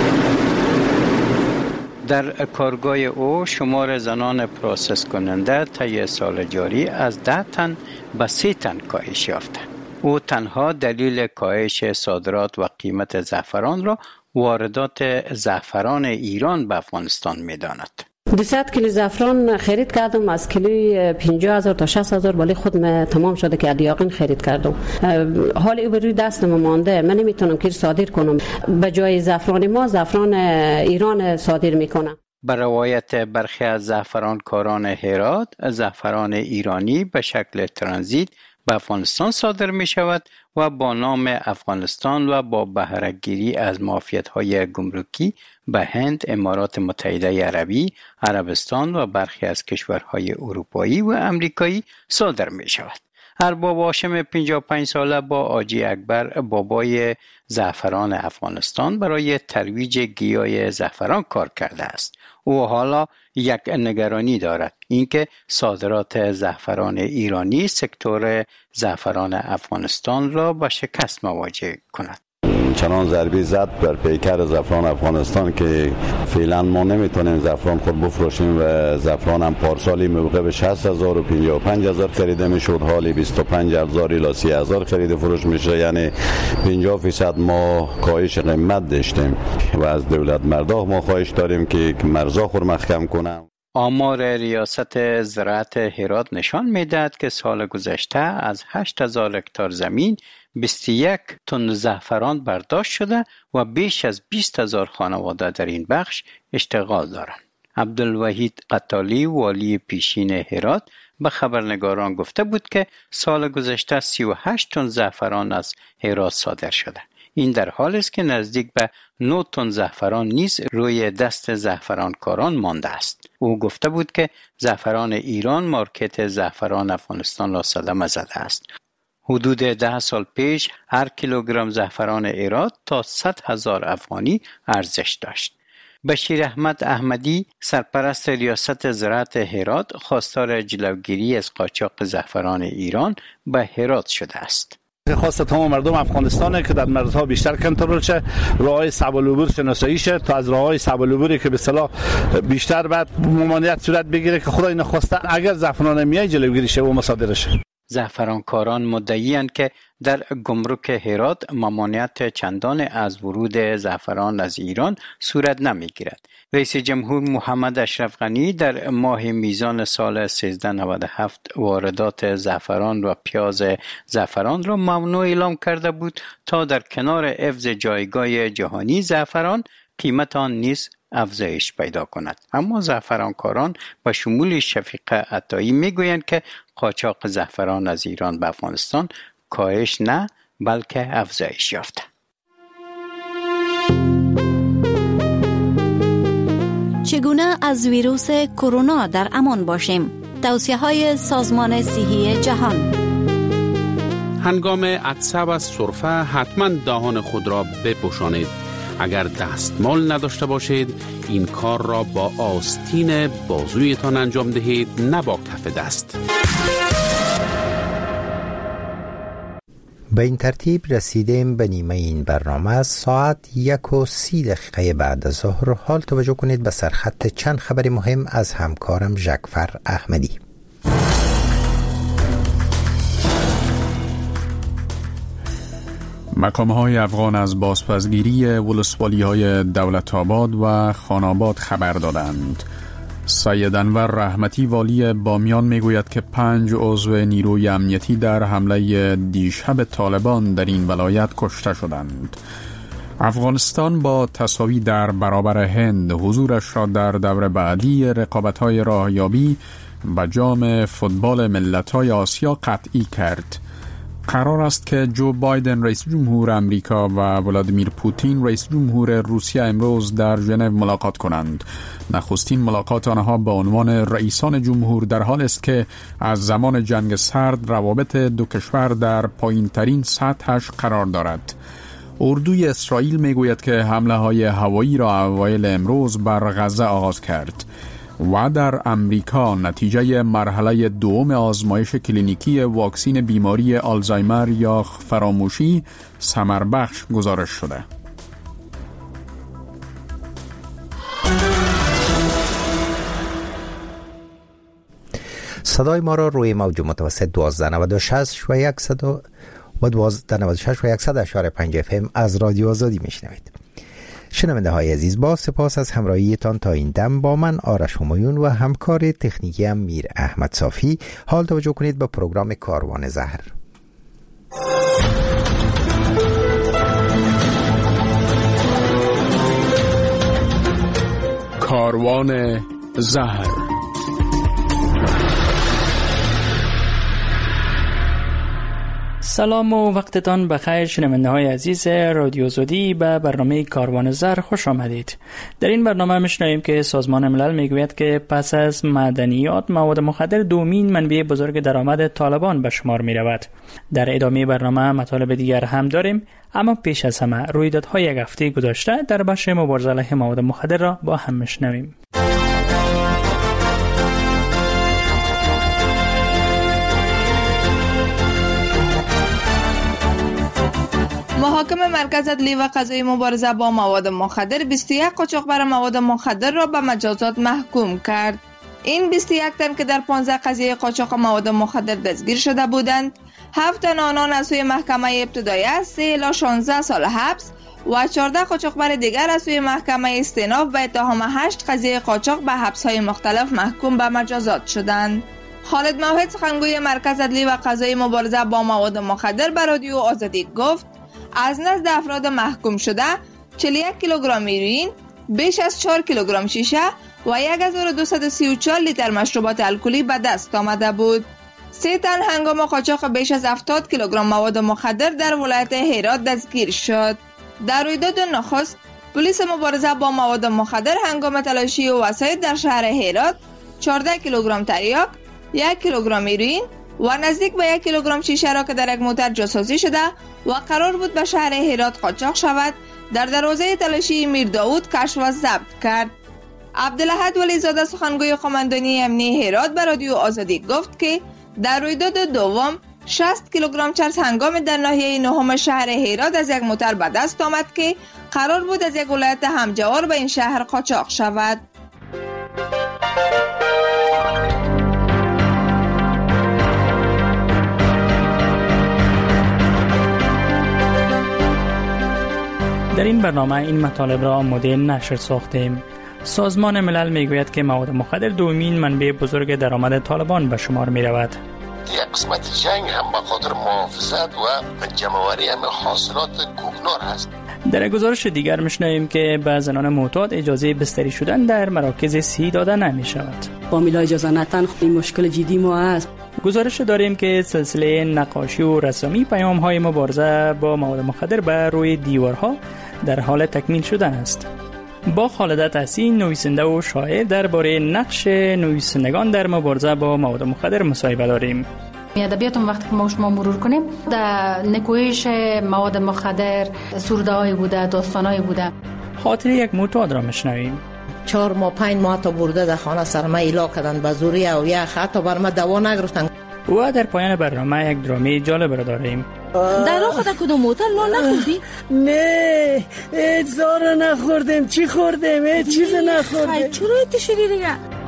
[SPEAKER 11] در کارگاه او شمار زنان پروسس کننده طی سال جاری از ده تن به سی تن کاهش یافته. او تنها دلیل کاهش صادرات و قیمت زعفران را واردات زعفران ایران به افغانستان می داند.
[SPEAKER 7] دویست کیلو زعفران خرید کردم از کیلوی پنجاه هزار تا شصت هزار بالی خودم تمام شده که یقین خرید کردم. حال او روی دستم مانده. من نمیتونم که صادر کنم. به جای زعفران ما زعفران ایران صادر میکنم.
[SPEAKER 11] به روایت برخی از زعفرانکاران هرات، زعفران ایرانی به شکل ترانزیت به افغانستان صادر می شود و با نام افغانستان و با بهره گیری از معافیت‌های گمرکی به هند، امارات متحده عربی، عربستان و برخی از کشورهای اروپایی و امریکایی صادر می شود. ارباب هاشم پنجاه و پنج ساله با حاجی اکبر بابای زعفران افغانستان برای ترویج گیاه زعفران کار کرده است. او حالا یک نگرانی دارد، اینکه صادرات زعفران ایرانی سکتور زعفران افغانستان را به شکست مواجه کند.
[SPEAKER 12] چنان ضربه زد بر پیکر زعفران افغانستان که فعلا ما نمیتونیم زعفران خود بفروشیم و زعفران هم پارسالی موقع به شصت هزار و پنجاه و پنج هزار خریده میشد، حالی بیست و پنج هزار الی سی هزار خرید فروش میشه، یعنی پنجاه فیصد ما کاهش قیمت داشتیم و از دولت مرداخ ما خواهش داریم که مرزا خود محکم کنم.
[SPEAKER 11] آمار ریاست زراعت هرات نشان میدهد که سال گذشته از هشت هزار هکتار زمین بیست و یک تن زعفران برداشت شده و بیش از بیست هزار خانواده در این بخش اشتغال دارند. عبدالوحید قطالی والی پیشین هرات به خبرنگاران گفته بود که سال گذشته سی و هشت تن زعفران از هرات صادر شده. این در حالی است که نزدیک به نه تن زعفران نیز روی دست زعفرانکاران مانده است. او گفته بود که زعفران ایران مارکت زعفران افغانستان را صدمه زده است. حدود ده سال پیش هر کیلوگرم زعفران هرات تا صد هزار افغانی ارزش داشت. بشیر احمد احمدی سرپرست ریاست زراعت هرات خواستار جلوگیری از قاچاق زعفران ایران به هرات شده است.
[SPEAKER 14] خواست تمام مردم افغانستانه که در مردها بیشتر کنترل شه، راههای صعب العبور شناسایی شه تا از راههای صعب العبوری که به اصطلاح بیشتر بعد ممانعت صورت بگیره که خدای نخواسته اگر زعفران میای جلوگیری شه و مصادره شه.
[SPEAKER 11] زعفرانکاران مدعی‌اند که در گمرک هرات ممانعت چندان از ورود زعفران از ایران صورت نمی‌گیرد. رئیس جمهور محمد اشرف غنی در ماه میزان سال سیزده نود و هفت واردات زعفران و پیاز زعفران را ممنوع اعلام کرده بود تا در کنار حفظ جایگاه جهانی زعفران قیمت آن نیز افزایش پیدا کند. اما زعفرانکاران به شمول شفیقه عطایی میگویند که قاچاق زعفران از ایران به افغانستان کاهش نه بلکه افزایش یافته.
[SPEAKER 25] چگونه از ویروس کرونا در امان باشیم؟ توصیه‌های سازمان صحی جهان.
[SPEAKER 1] هنگام عطسه و سرفه حتما دهان خود را بپوشانید. اگر دستمال نداشته باشید این کار را با آستین بازویتان انجام دهید، نه با کف دست.
[SPEAKER 2] به این ترتیب رسیدیم به نیمه این برنامه. ساعت یک و سی دقیقه بعد از ظهر. حال توجه کنید به سرخط چند خبر مهم از همکارم جعفر احمدی.
[SPEAKER 10] مقام‌های افغان از بازپسگیری ولسوالی‌های دولت‌آباد و خاناباد خبر دادند. سید انور رحمتی والی بامیان میگوید که پنج عضو نیروی امنیتی در حمله دیشب طالبان در این ولایت کشته شدند. افغانستان با تساوی در برابر هند حضورش را در دور بعدی رقابت‌های راهیابی به جام فوتبال ملت‌های آسیا قطعی کرد. قرار است که جو بایدن رئیس جمهور امریکا و ولادیمیر پوتین رئیس جمهور روسیه امروز در ژنو ملاقات کنند. نخستین ملاقات آنها با عنوان رئیسان جمهور در حال است که از زمان جنگ سرد روابط دو کشور در پایین‌ترین سطحش قرار دارد. اردوی اسرائیل میگوید که حمله های هوایی را اوایل امروز بر غزه آغاز کرد و در امریکا نتیجه مرحله دوم آزمایش کلینیکی واکسین بیماری آلزایمر یا فراموشی ثمربخش گزارش شده.
[SPEAKER 2] صدای ما را روی موج متوسط دوازده نود و شش و صد و دوازده نود و شش و صد اشاره پنج اف ام از رادیو آزادی میشنوید. شنونده های عزیز، با سپاس از همراهیتان تا این دم با من آرش همایون و همکار تکنیکی هم میر احمد صافی. حال توجه کنید به پروگرام کاروان زهر.
[SPEAKER 1] کاروان زهر.
[SPEAKER 13] سلام و وقتتان بخیر شنونده های عزیز رادیو آزادی. به برنامه کاروان زهر خوش آمدید. در این برنامه میشنویم که سازمان ملل میگوید که پس از معدنیات مواد مخدر دومین منبع بزرگ درآمد طالبان به شمار می رود. در ادامه برنامه مطالب دیگر هم داریم، اما پیش از همه رویدادهای یک هفته گذشته در بخش مبارزه علیه مواد مخدر را با هم میشنویم.
[SPEAKER 15] محاکم مرکز عدلی و قضایی مبارزه با مواد مخدر بیست و یک قاچاقبر مواد مخدر را به مجازات محکوم کرد. این بیست و یک تن که در پانزده قضیه قاچاق مواد مخدر دستگیر شده بودند، هفت تن آنان از سوی محکمه ابتدایی سه الی شانزده سال حبس و چهارده قاچاقبر دیگر از سوی محکمه استئناف به اتهام هشت قضیه قاچاق به حبس‌های مختلف محکوم به مجازات شدند. خالد موحد سخنگوی مرکز عدلی و قضایی مبارزه با مواد مخدر به رادیو آزادی گفت از نزد افراد محکوم شده چهل و یک کیلوگرم هیروئین، بیش از چهار کیلوگرم شیشه و یک هزار و دویست و سی و چهار لیتر مشروبات الکلی به دست آمده بود. سه تن هنگام قاچاق بیش از هفتاد کیلوگرم مواد مخدر در ولایت هرات دستگیر شد. در رویداد نخست پلیس مبارزه با مواد مخدر هنگام تلاشی و وسایط در شهر هرات چهارده کیلوگرم تریاک، یک کیلوگرم هیروئین و نزدیک به یک کیلوگرم شیشه را که در یک موتر جاسازی شده و قرار بود به شهر هرات قاچاق شود در دروازه تلاشی میر داود کشف و ضبط کرد. عبدالاحد ولیزاده سخنگوی قماندانی امنیتی هرات به رادیو آزادی گفت که در رویداد دوم شصت کیلوگرم چرس هنگام در ناحیه نهم شهر هرات از یک موتر به دست آمد که قرار بود از یک ولایت همجوار به این شهر قاچاق شود.
[SPEAKER 13] در این برنامه این مطالب را آماده نشر ساختیم. سازمان ملل میگوید که مواد مخدر دومین منبع بزرگ درآمد طالبان به شمار می رود.
[SPEAKER 17] یک قسمت جنگ هم به خاطر محافظت و جمع‌آوری حاصلات کوکنار است.
[SPEAKER 13] در گزارش دیگر میشنویم که به زنان معتاد اجازه بستری شدن در مراکز صحی داده نمی شود.
[SPEAKER 18] فامیلا اجازه ندن، این مشکل جدی ما است.
[SPEAKER 13] گزارش داریم که سلسله نقاشی و رسامی پیام‌های مبارزه با مواد مخدر بر روی دیوارها در حال تکمیل شدن است. با خالد تحسین نویسنده و شاعر درباره نقش نویسندگان در مبارزه با مواد مخدر مصاحبه داریم.
[SPEAKER 16] ادبیاتم وقتی که ما شما مرور کنیم در نکوهش مواد مخدر سرده‌ای بوده، داستانایی بوده.
[SPEAKER 13] خاطر یک معتاد را میشنویم.
[SPEAKER 19] چهار ماه پنج ماه تا برده در خانه سرما ایلا کردن به زوری او یا حتی بر ما دوا نگرفتن.
[SPEAKER 13] و در پایان برنامه یک درامه جالب را داریم.
[SPEAKER 19] در راه خود کدوم موتر لو نخوردی؟
[SPEAKER 20] نه هیچ زار نخوردیم. چی خوردیم؟ هیچ چیز نخوردیم.
[SPEAKER 19] چرا ایتی شدی دیگه؟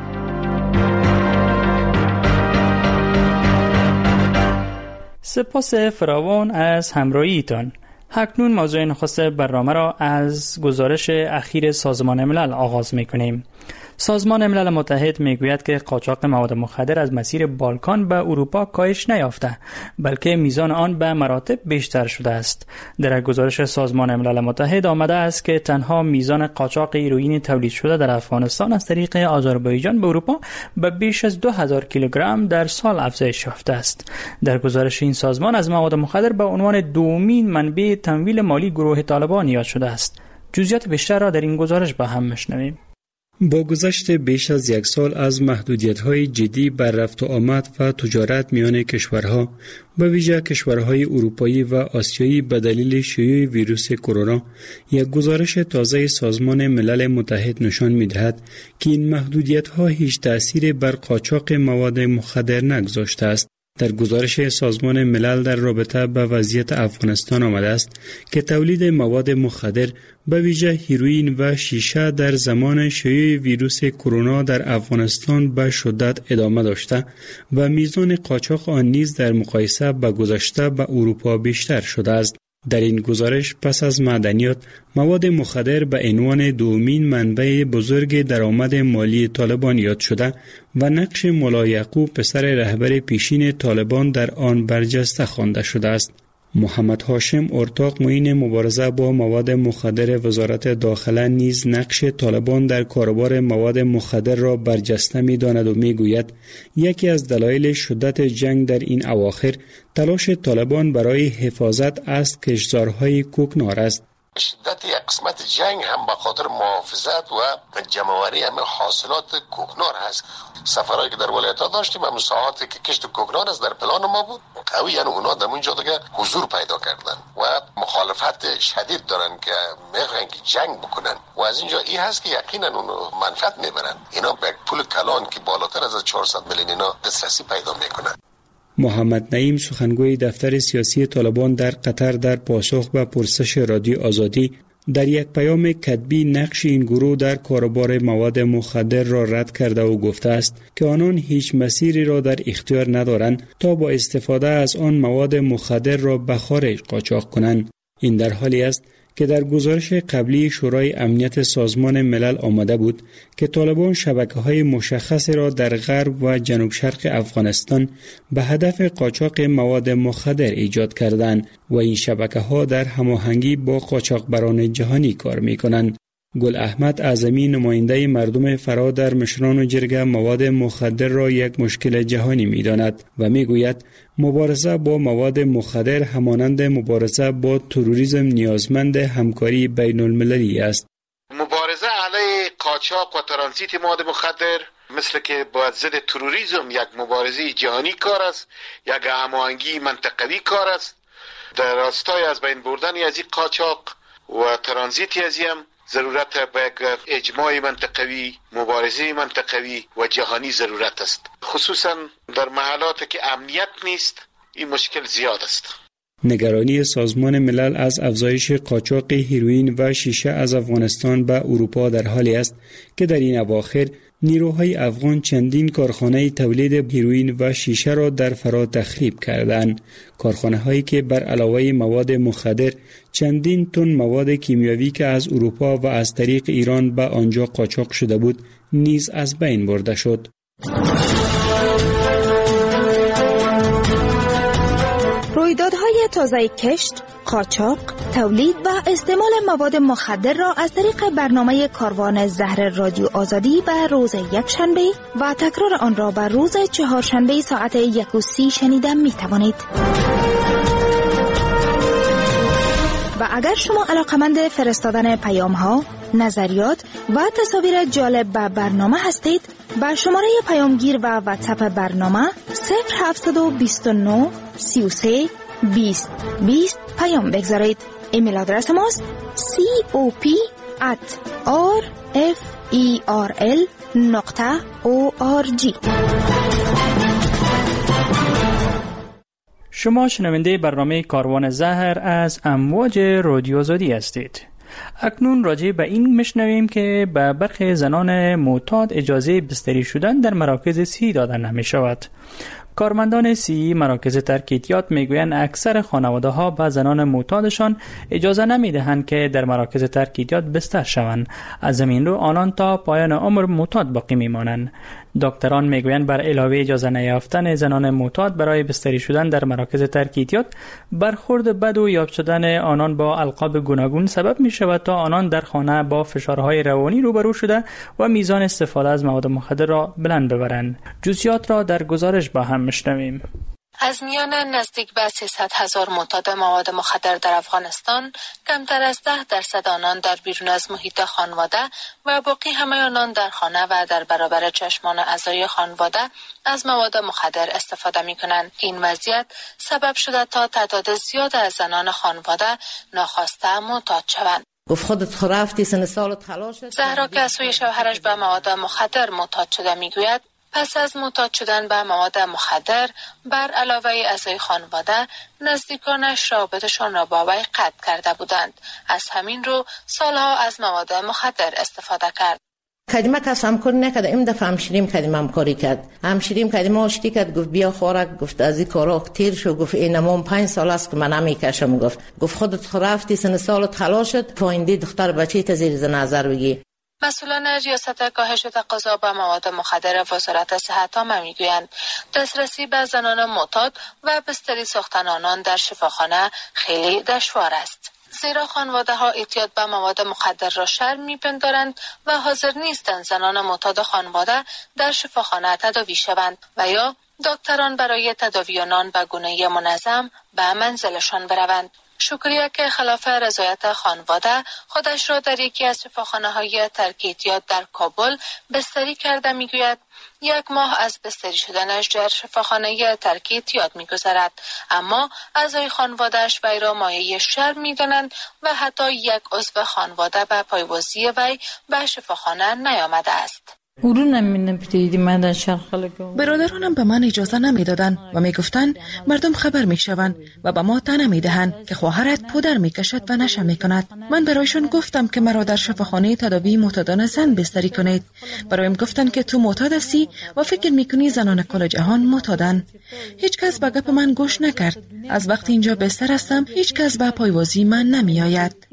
[SPEAKER 13] سپاس فراوان از همراهیتان. اکنون موضوع نخست برنامه را از گزارش اخیر سازمان ملل آغاز می‌کنیم. سازمان ملل متحد میگوید که قاچاق مواد مخدر از مسیر بالکان به اروپا کاهش نیافته، بلکه میزان آن به مراتب بیشتر شده است. در گزارش سازمان ملل متحد آمده است که تنها میزان قاچاق هیروئین تولید شده در افغانستان از طریق آذربایجان به اروپا به بیش از دو هزار کیلوگرم در سال افزایش یافته است. در گزارش این سازمان از مواد مخدر به عنوان دومین منبع تمویل مالی گروه طالبان یاد شده است. جزئیات بیشتر را در این گزارش با هم میشنویم.
[SPEAKER 21] با گذشت بیش از یک سال از محدودیت‌های جدی بر رفت و آمد و تجارت میان کشورها، به ویژه کشورهای اروپایی و آسیایی به دلیل شیوع ویروس کرونا، یک گزارش تازه سازمان ملل متحد نشان می‌دهد که این محدودیت‌ها هیچ تأثیری بر قاچاق مواد مخدر نگذاشته است. در گزارش سازمان ملل در رابطه به وضعیت افغانستان آمده است که تولید مواد مخدر به ویژه هیروئین و شیشه در زمان شیوع ویروس کرونا در افغانستان به شدت ادامه داشته و میزان قاچاق آن نیز در مقایسه با گذشته به اروپا بیشتر شده است. در این گزارش پس از معدنیات، مواد مخدر به عنوان دومین منبع بزرگ درآمد مالی طالبان یاد شده و نقش ملا یعقوب پسر رهبر پیشین طالبان در آن برجسته خوانده شده است. محمد هاشم ارتاق معین مبارزه با مواد مخدر وزارت داخله نیز نقش طالبان در کاروبار مواد مخدر را برجسته می‌داند و می‌گوید یکی از دلایل شدت جنگ در این اواخر تلاش طالبان برای حفاظت از کشتزارهای کوکنار است.
[SPEAKER 17] شدت یک قسمت جنگ هم به خاطر محافظت و جمع‌آوری همه حاصلات کوکنار هست. سفرهایی که در ولایت‌ها داشتیم، همون ساعاتی که کشت کوکنار از در پلان ما بود قوی، یعنی اونا در اونجا دیگه حضور پیدا کردن و مخالفت شدید دارن که میخوان که جنگ بکنن و از اینجا این هست که یقینا اون منفعت میبرن. اینا به پول کلان که بالاتر از چهارصد میلیون اینا دسترسی پیدا میکنن.
[SPEAKER 21] محمد نعیم سخنگوی دفتر سیاسی طالبان در قطر در پاسخ به پرسش رادیو آزادی در یک پیام کتبی نقش این گروه در کاروبار مواد مخدر را رد کرده و گفته است که آنان هیچ مسیری را در اختیار ندارند تا با استفاده از آن مواد مخدر را به خارج قاچاق کنند. این در حالی است که در گزارش قبلی شورای امنیت سازمان ملل آمده بود که طالبان شبکه‌های مشخص را در غرب و جنوب شرق افغانستان به هدف قاچاق مواد مخدر ایجاد کردند و این شبکه‌ها در هماهنگی با قاچاقبران جهانی کار می‌کنند. گل احمد اعظمی نماینده مردم فرا در مشران و جرگه مواد مخدر را یک مشکل جهانی می‌داند و می‌گوید مبارزه با مواد مخدر همانند مبارزه با تروریسم نیازمند همکاری بین المللی است.
[SPEAKER 22] مبارزه علیه قاچاق و ترانزیت مواد مخدر مثل که با ضد تروریسم یک مبارزه جهانی کار است، یک هماهنگی منطقوی کار است. در راستای از بین بردن از این قاچاق و ترانزیت از هم ضرورت به یک اجماع منطقوی، مبارزه منطقوی و جهانی ضرورت است. خصوصا در محلات که امنیت نیست این مشکل زیاد است.
[SPEAKER 21] نگرانی سازمان ملل از افزایش قاچاق هیروئین و شیشه از افغانستان به اروپا در حالی است که در این اواخر نیروهای افغان چندین کارخانه تولید هیروئین و شیشه را در فرا تخریب کردند. کارخانه هایی که بر علاوه مواد مخدر چندین تن مواد کیمیاوی که از اروپا و از طریق ایران به آنجا قاچاق شده بود نیز از بین برده شد.
[SPEAKER 26] رویدادهای تازه کشت، قاچاق، تولید و استعمال مواد مخدر را از طریق برنامه کاروان زهر رادیو آزادی به روز یکشنبه و تکرار آن را به روز چهارشنبه ساعت یک و سی شنیده می توانید. و اگر شما علاقمند فرستادن پیام ها، نظریات و تصاویر جالب به برنامه هستید؟ با شماره پیامگیر و واتساپ برنامه صفر هفتصد و بیست و نه سی و سه بیست بیست پیام بگذارید. ایمیل آدرس ماست cop at rferl نقطه org.
[SPEAKER 13] شما شنونده برنامه کاروان زهر از امواج رادیو آزادی هستید. اکنون راجع به این میشنویم که به برخی زنان معتاد اجازه بستری شدن در مراکز صحی داده نمی شود. کارمندان صحی مراکز ترک اعتیاد میگویند اکثر خانواده ها به زنان معتادشان اجازه نمیدهند که در مراکز ترک اعتیاد بستر شوند. از زمین رو آنان تا پایان عمر معتاد باقی میمانند. دکتران میگویند بر علاوه اجازه نیافتن زنان معتاد برای بستری شدن در مراکز ترک اعتیاد، برخورد بد و یافت شدن آنان با القاب گوناگون سبب می شود تا آنان در خانه با فشارهای روانی روبرو شده و میزان استفاده از مواد مخدر را بلند ببرند. جزئیات را در گزارش با هم میشنویم.
[SPEAKER 4] از میان نزدیک به سیصد هزار معتاد مواد مخدر در افغانستان، کمتر از ده درصد آنان در بیرون از محیط خانواده و باقی همه آنان در خانه و در برابر چشمان اعضای خانواده از مواد مخدر استفاده می کنند. این وضعیت سبب شده تا تعداد زیاد از زنان خانواده ناخواسته معتاد شوند.
[SPEAKER 19] گفت خودت خرافتی سن سال تلاش.
[SPEAKER 4] زهرا که از سوی شوهرش به مواد مخدر معتاد شده میگوید پس از معتاد شدن به مواد مخدر، بر علاوه اعضای خانواده، نزدیکانش رابطشان را با وی قطع کرده بودند. از همین رو سالها از مواد مخدر استفاده کرد.
[SPEAKER 19] کدیمه کس همکاری نکرد. این دفعه همشیریم کدیم همکاری کرد. همشیریم کدیم آشتی کرد. گفت بیا خوراک. گفت از این کارا تیر شو. گفت این امام پنج سال است که من نمیکشم. گفت گفت خودت خرافتی سن سالت خلاشت پایندی دختر بچه تا زیر نظر بگی.
[SPEAKER 4] مسئولان ریاست کاهش تقاضا به مواد مخدر وزارت صحت عامه میگویند دسترسی به زنان معتاد و بستری ساختن آنان در شفاخانه خیلی دشوار است، زیرا خانواده ها اعتیاد به مواد مخدر را شرم میپندارند و حاضر نیستند زنان معتاد خانواده در شفاخانه تداوی شوند و یا دکتران برای تداوی آنان به گونه منظم به منزلشان بروند. شکریه که خلاف رضایت خانواده خودش را در یکی از شفاخانه‌های ترک اعتیاد در کابل بستری کرده میگوید یک ماه از بستری شدنش در شفاخانه ترک اعتیاد میگذرد، اما اعضای خانواده‌اش وی را مایه شرم میدانند و حتی یک عضو خانواده به پایوازی وی به شفاخانه نیامده است.
[SPEAKER 5] برادرانم به من اجازه نمیدادند و میگفتند مردم خبر میشوند و به ما تن نمیدهند که خواهرت پودر میکشد و نشه میکند. من برایشون گفتم که مرا در شفاخانه تداوی معتادان زن بستری کنید. برایم گفتند که تو معتاد هستی و فکر میکنی زنان کل جهان معتادند. هیچ کس به گپ من گوش نکرد. از وقتی اینجا بستر هستم هیچ کس به پایوازی من نمیآید.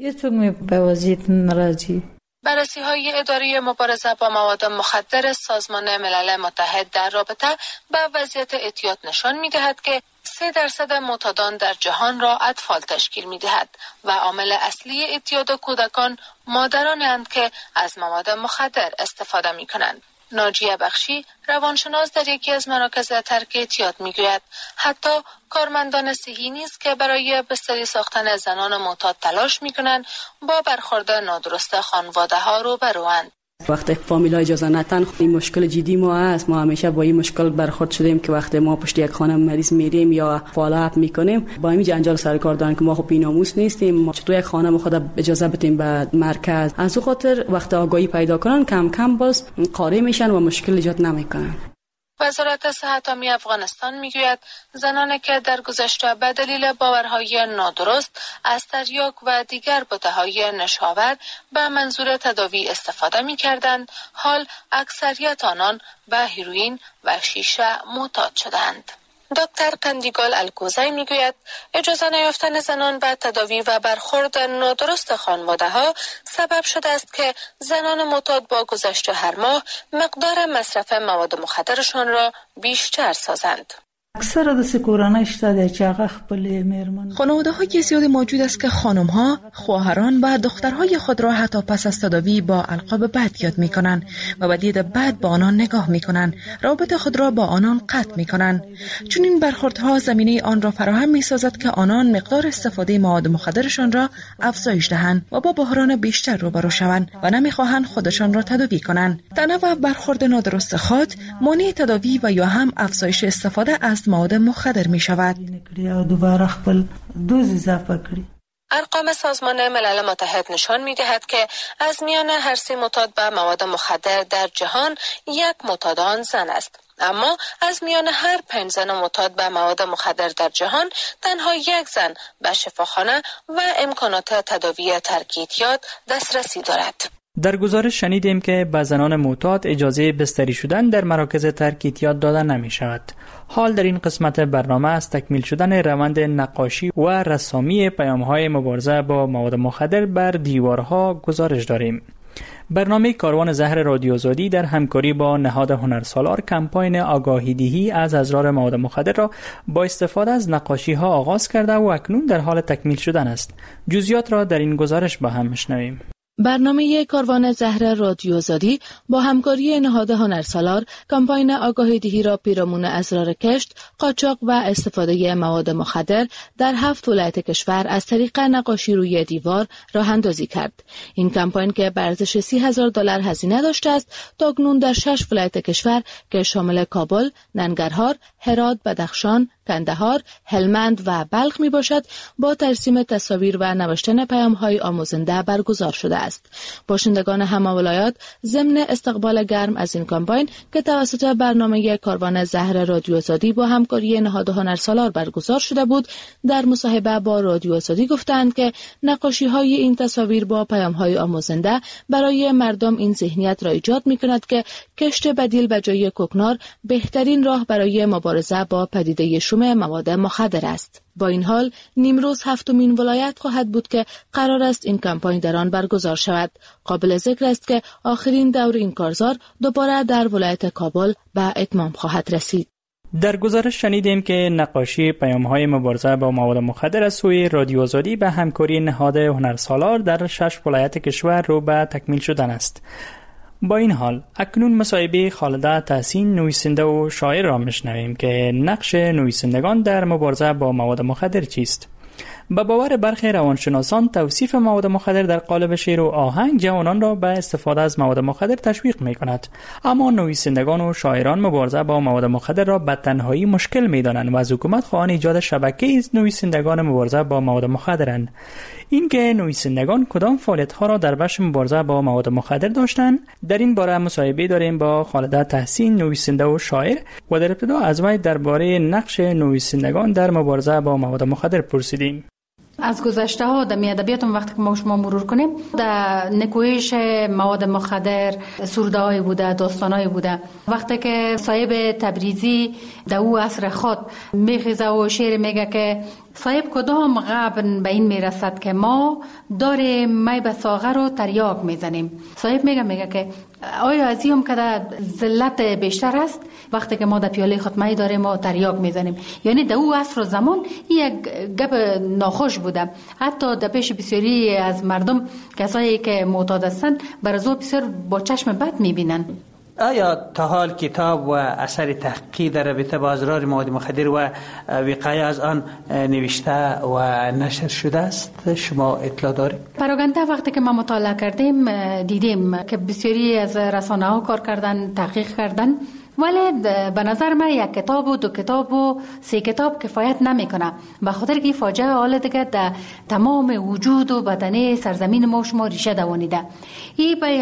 [SPEAKER 4] بررسی‌های اداره مبارزه با مواد مخدر سازمان ملل متحد در رابطه با وضعیت اعتیاد نشان می‌دهد که سه درصد معتادان در جهان را اطفال تشکیل می‌دهد و عامل اصلی اعتیاد کودکان مادرانی اند که از مواد مخدر استفاده می‌کنند. ناجیه بخشی روانشناس در یکی از مراکز ترک اعتیاد میگوید حتی کارمندان صحی نیز که برای بستری ساختن زنان معتاد تلاش میکنند با برخورد نادرست خانواده ها روبروند.
[SPEAKER 18] وقتی فامیل ها اجازه ندن این مشکل جدی ما هست. ما همیشه با این مشکل برخورد شدیم که وقتی ما پشت یک خانه مریض میریم یا فالوآپ میکنیم با این جنجال سر کار دارن که ما خب بی‌ناموس نیستیم، ما چطور یک خانه خود اجازه بدیم به مرکز. از اون خاطر وقتی آگاهی پیدا کنن کم کم باز قانع میشن و مشکل ایجاد نمیکنن.
[SPEAKER 4] وزارت صحت عامه افغانستان میگوید زنانی که در گذشته به دلیل باورهای نادرست از تریاک و دیگر بته‌های نشاور به منظور تداوی استفاده می‌کردند، حال اکثریت آنان به هیروئین و شیشه معتاد شدند. دکتر قندیگال الکوزی میگوید اجازه نیافتن زنان به تداوی و برخورد نادرست خانواده‌ها سبب شده است که زنان معتاد با گذشت هر ماه مقدار مصرف مواد مخدرشان را بیشتر سازند.
[SPEAKER 20] اکثر د سکورانه شته چې هغه خپل میرمن
[SPEAKER 5] خانواده های زیاد موجود است که خانم ها، خواهران و دخترهای خود را حتی پس از تداوی با القاب بد یاد می کنند و با دید بد با آنان نگاه می کنند، رابطه خود را با آنان قطع می کنند. چون این برخوردها زمینه آن را فراهم می سازد که آنان مقدار استفاده مواد مخدرشان را افزایش دهند و با بحران بیشتر روبرو شوند و نمی خواهند خودشان را تداوی کنند. تنوع برخورد نادرست خود مانع تداوی و یا هم افزایش استفاده از مواد مخدر می شود.
[SPEAKER 4] ارقام سازمان ملل متحد نشان می دهد که از میان هر سی معتاد به مواد مخدر در جهان یک معتاد آن زن است. اما از میان هر پنج زن معتاد به مواد مخدر در جهان تنها یک زن به شفاخانه و امکانات تداوی ترک اعتیاد دسترسی دارد.
[SPEAKER 13] در گزارش شنیدیم که به زنان معتاد اجازه بستری شدن در مراکز ترک اعتیاد داده نمی شود. حال در این قسمت برنامه از تکمیل شدن روند نقاشی و رسامی پیام‌های مبارزه با مواد مخدر بر دیوارها گزارش داریم. برنامه کاروان زهر رادیو آزادی در همکاری با نهاد هنرسالار کمپاین آگاهی دهی از اضرار مواد مخدر را با استفاده از نقاشی ها آغاز کرده و اکنون در حال تکمیل شدن است. جزئیات را در این گزارش با هم میشنویم.
[SPEAKER 4] برنامه کاروان زهر رادیو آزادی با همکاری نهاد هنرسالار کمپاین آگاهی دهی را پیرامون اضرار کشت، قاچاق و استفاده مواد مخدر در هفت ولایت کشور از طریق نقاشی روی دیوار راه اندازی کرد. این کمپاین که به ارزش سی هزار دلار هزینه داشته است، تاکنون در شش ولایت کشور که شامل کابل، ننگرهار، هرات، بدخشان، کندهار، هلمند و بلخ می باشد، با ترسیم تصاویر و نوشتن پیام‌های آموزنده برگزار شده است. باشندگان همه ولایات ضمن استقبال گرم از این کمپاین که توسط برنامه کاروان زهر رادیو آزادی با همکاری نهاد هنرسالار برگزار شده بود، در مصاحبه با رادیو آزادی گفتند که نقاشی‌های این تصاویر با پیام‌های آموزنده برای مردم این ذهنیت را ایجاد می‌کند که کشت بدیل به جای کوکنار بهترین راه برای مبارزه با پدیده شوم مواد مخدر است. با این حال نیمروز هفتمین ولایت خواهد بود که قرار است این کمپاین در آن برگزار شود. قابل ذکر است که آخرین دور این کارزار دوباره در ولایت کابل به اتمام خواهد رسید.
[SPEAKER 13] در گزارش شنیدیم که نقاشی پیام‌های مبارزه با مواد مخدر از سوی رادیو آزادی به همکاری نهاد هنرسالار در شش ولایت کشور رو به تکمیل شدن است. با این حال اکنون مصاحبه خالده تحسین، نویسنده و شاعر را میشنویم که نقش نویسندگان در مبارزه با مواد مخدر چیست. به باور برخی روانشناسان توصیف مواد مخدر در قالب شعر و آهنگ جوانان را به استفاده از مواد مخدر تشویق می کند، اما نویسندگان و شاعران مبارزه با مواد مخدر را به تنهایی مشکل می دانند و از حکومت خواهان ایجاد شبکه از نویسندگان مبارزه با مواد مخدرند. اینکه نویسندگان کدام فعالیت‌ها را در بخش مبارزه با مواد مخدر داشتند، در این باره مصاحبه داریم با خالده تحسین، نویسنده و شاعر، و در ابتدا از وی درباره نقش نویسندگان در مبارزه با مواد مخدر پرسیدیم.
[SPEAKER 16] از گذشته ها در ادبیات وقتی که ما شما مرور کنیم، در نکوهش مواد مخدر سرده‌ای بوده، داستانایی بوده. وقتی که صاحب تبریزی در او عصر خود میخیزه و شعر میگه که صاحب کدام غبن به این میرسد که ما داریم می به ساغر و تریاک میزنیم. صاحب میگه میگه که آیا از این هم که در ذلت بیشتر است وقتی که ما در پیاله خود می داریم و تریاک میزنیم. یعنی در او عصر و زمان یک گپ ناخوش بوده. حتی در پیش بسیاری از مردم کسایی که معتاد هستند بر از او بسیار با چشم بد میبینن.
[SPEAKER 3] آیا تا حال کتاب و اثر تحقیقی در رابطه با اضرار مواد مخدر و وقایع از آن نوشته و نشر شده است؟ شما اطلاع دارید؟
[SPEAKER 16] پراگنده وقتی که ما مطالعه کردیم دیدیم که بسیاری از رسانه ها کار کردن، تحقیق کردن، ولی به نظر من یک کتاب و دو کتاب و سه کتاب کفایت نمیکنه، به خاطر که فاجعه حال دیگه در تمام وجود و بدنه سرزمین ما شما ریشه دوانیده. این به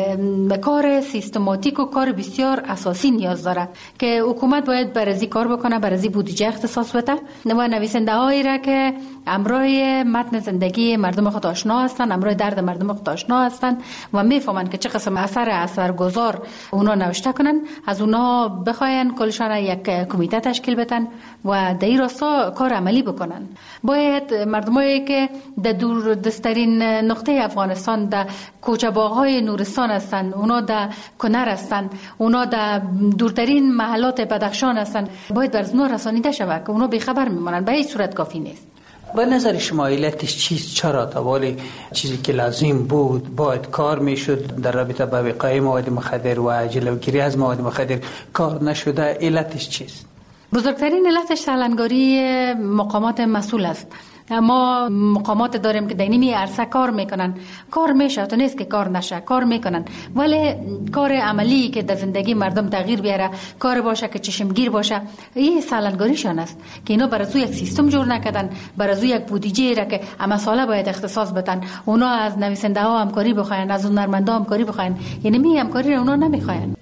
[SPEAKER 16] یک کار سیستماتیک و کار بسیار اساسی نیاز داره که حکومت باید برازی کار بکنه، برازی بودجه اختصاص بده و نویسنده هایی را که امرای متن زندگی مردم خود آشنا هستند، امرای درد مردم خود آشنا هستند و میفهمند که چه قسم اثر اثرگذار اونا نوشته کنن. از اونا بخواین کلشان یک کمیته تشکیل بدن و در این راستا کار عملی بکنن. باید مردمایی که در دور دسترین نقطه افغانستان، در کوچه باغ‌های نورستان هستند، اونا در کنر هستند، اونا در دورترین محلات بدخشان هستند، باید بر اونا رسانیده شود که اونا بیخبر میمونن. به این صورت کافی نیست.
[SPEAKER 3] با نظر شما علتش چیست؟ چرا تا والی چیزی که لازم بود باید کار میشد در رابطه با وقایع مواد مخدر و جلوگیری از مواد مخدر کار نشده؟ علتش چیست؟
[SPEAKER 16] بزرگترین علتش سالنگاری مقامات مسئول است. ما مقامات داریم که در این عرصه کار میکنن، کار میشه، تو نیست که کار نشه، کار میکنن، ولی کار عملی که در زندگی مردم تغییر بیاره، کار باشه که چشمگیر باشه، این سالنگاریشان است که اینا برای یک سیستم جور نکردن، برای یک بودجه را که اما ساله باید اختصاص بدن. اونا از نویسنده ها همکاری بخواین، از هنرمندا همکاری بخواین، یعنی می همکاری را اونا نمیخواین.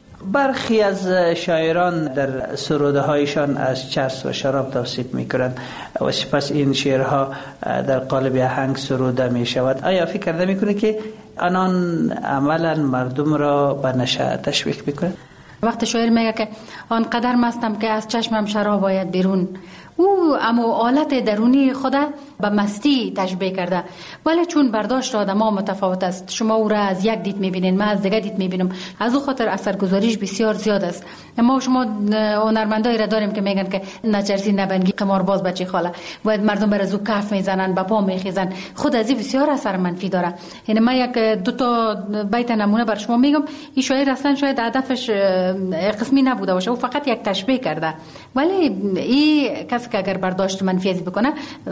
[SPEAKER 3] برخی از شاعران در سروده هایشان از چرس و شراب توصیف میکنند و سپس این شعرها در قالب آهنگ سروده می شود. آیا فکر کرده میکنه که آنان عملا مردم را به نشه تشویق میکنند؟
[SPEAKER 16] وقتی شاعر میگه که آنقدر مستم که از چشمم شراب باید بیرون، او اما حالت درونی خدا به مستی تشبیه کرده، ولی چون برداشت آدم‌ها متفاوت است، شما او را از یک دید می‌بینید، من از دیگر دید می‌بینم، از او خاطر اثرگذاریش بسیار زیاد است. ما شما هنرمندایی را داریم که میگن که نچرسی نبنگی قمارباز بچه خاله و مردم بر از او کف میزنن، با پا میخیزن، خود از این بسیار اثر منفی داره. یعنی من یک دو تا بیت نمونه بر شما میگم. این شاعر اصلا شاید هدفش قسمی نبوده باشه، او فقط یک تشبیه کرده، ولی این کسی که اگر برداشت منفی از بکنه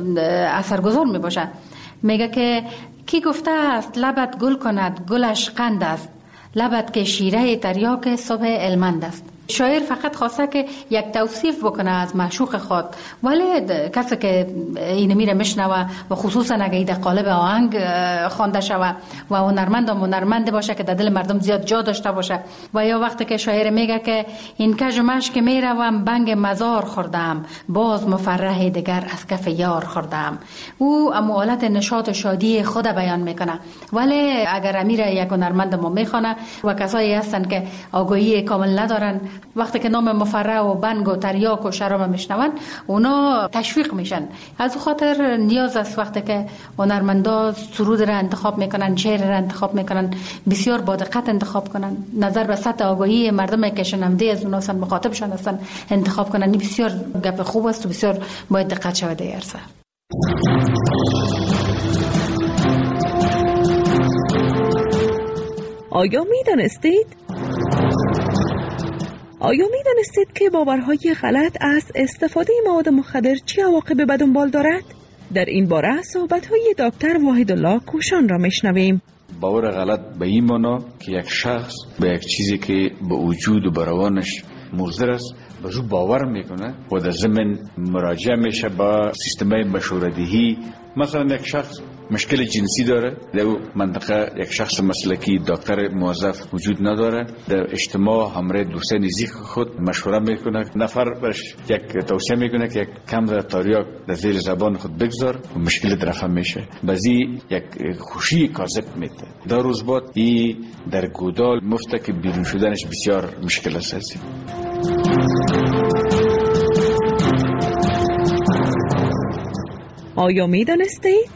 [SPEAKER 16] اثرگذار می باشه. میگه که کی گفته است لبت گل کند گلش قند است، لبت که شیره تریاک صبح علمند است. شاعر فقط خواسته که یک توصیف بکنه از معشوق خود، ولی کسی که این میره میشنوه و خصوصا اگه در قالب آهنگ خوانده شوه و هنرمند و هنرمند باشه که در دل مردم زیاد جا داشته باشه، و یا وقتی که شاعر میگه که این کج و مشک میروم بنگ مزار خوردم، باز مفرح دیگر از کف یار خوردم، او اما حالت نشاط و شادی خود بیان میکنه. ولی اگر امیر یک هنرمند ما میخونه و کسایی هستن که آگاهی کامل ندارن، وقتی که نام مفرح و بنگ و تریاک و شراب میشنون، اونا تشویق میشن. از خاطر نیاز است وقتی که هنرمندا سرود را انتخاب میکنن، شعر را انتخاب میکنن، بسیار با دقت انتخاب کنن، نظر به سطح آگاهی مردم که شنونده از اونها هستن، مخاطبشان هستن انتخاب کنن. این بسیار گپ خوب است و بسیار باید دقت شود در عرصه.
[SPEAKER 6] آیا میدانستید؟ آیا می دانستید که باورهای غلط از استفاده مواد مخدر چه عواقب به دنبال دارد؟ در این باره صحبت‌های دکتر وحیدالله کوشان را میشنویم.
[SPEAKER 7] باور غلط به این معنا که یک شخص به یک چیزی که به وجود و به روانش مضر است به زو باور میکنه و در ضمن مراجعه میشه با سیستم مشوره‌دهی. مثلا یک شخص مشکل جنسی داره، در منطقه یک شخص مسلکی دکتر موظف وجود نداره، در اجتماع همراه دوستان نزدیک خود مشوره میکنه، نفر برش یک توصیه میکنه که یک کم تریاک در زیر زبان خود بگذار و مشکل رفع میشه. بعضی یک خوشی کاذب میده. در روز بعد این در گودال مفته که بیرون شدنش بسیار مشکل است.
[SPEAKER 6] آیا می دانستید؟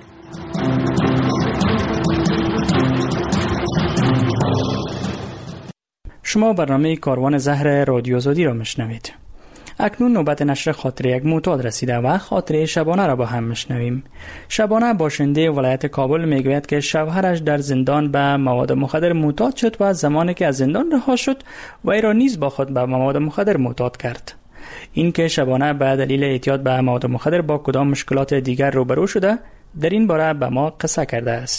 [SPEAKER 13] شما برنامه کاروان زهر رادیو آزادی را میشنوید. اکنون نوبت نشر خاطره یک معتاد رسیده و خاطره شبانه را با هم میشنویم. شبانه باشنده ولایت کابل میگوید که شوهرش در زندان به مواد مخدر معتاد شد و زمانی که از زندان رها شد وی را نیز با خود به مواد مخدر معتاد کرد. این که شبانه به دلیل اعتیاد به مواد مخدر با کدام مشکلات دیگر روبرو شده، در این باره به ما قصه کرده است.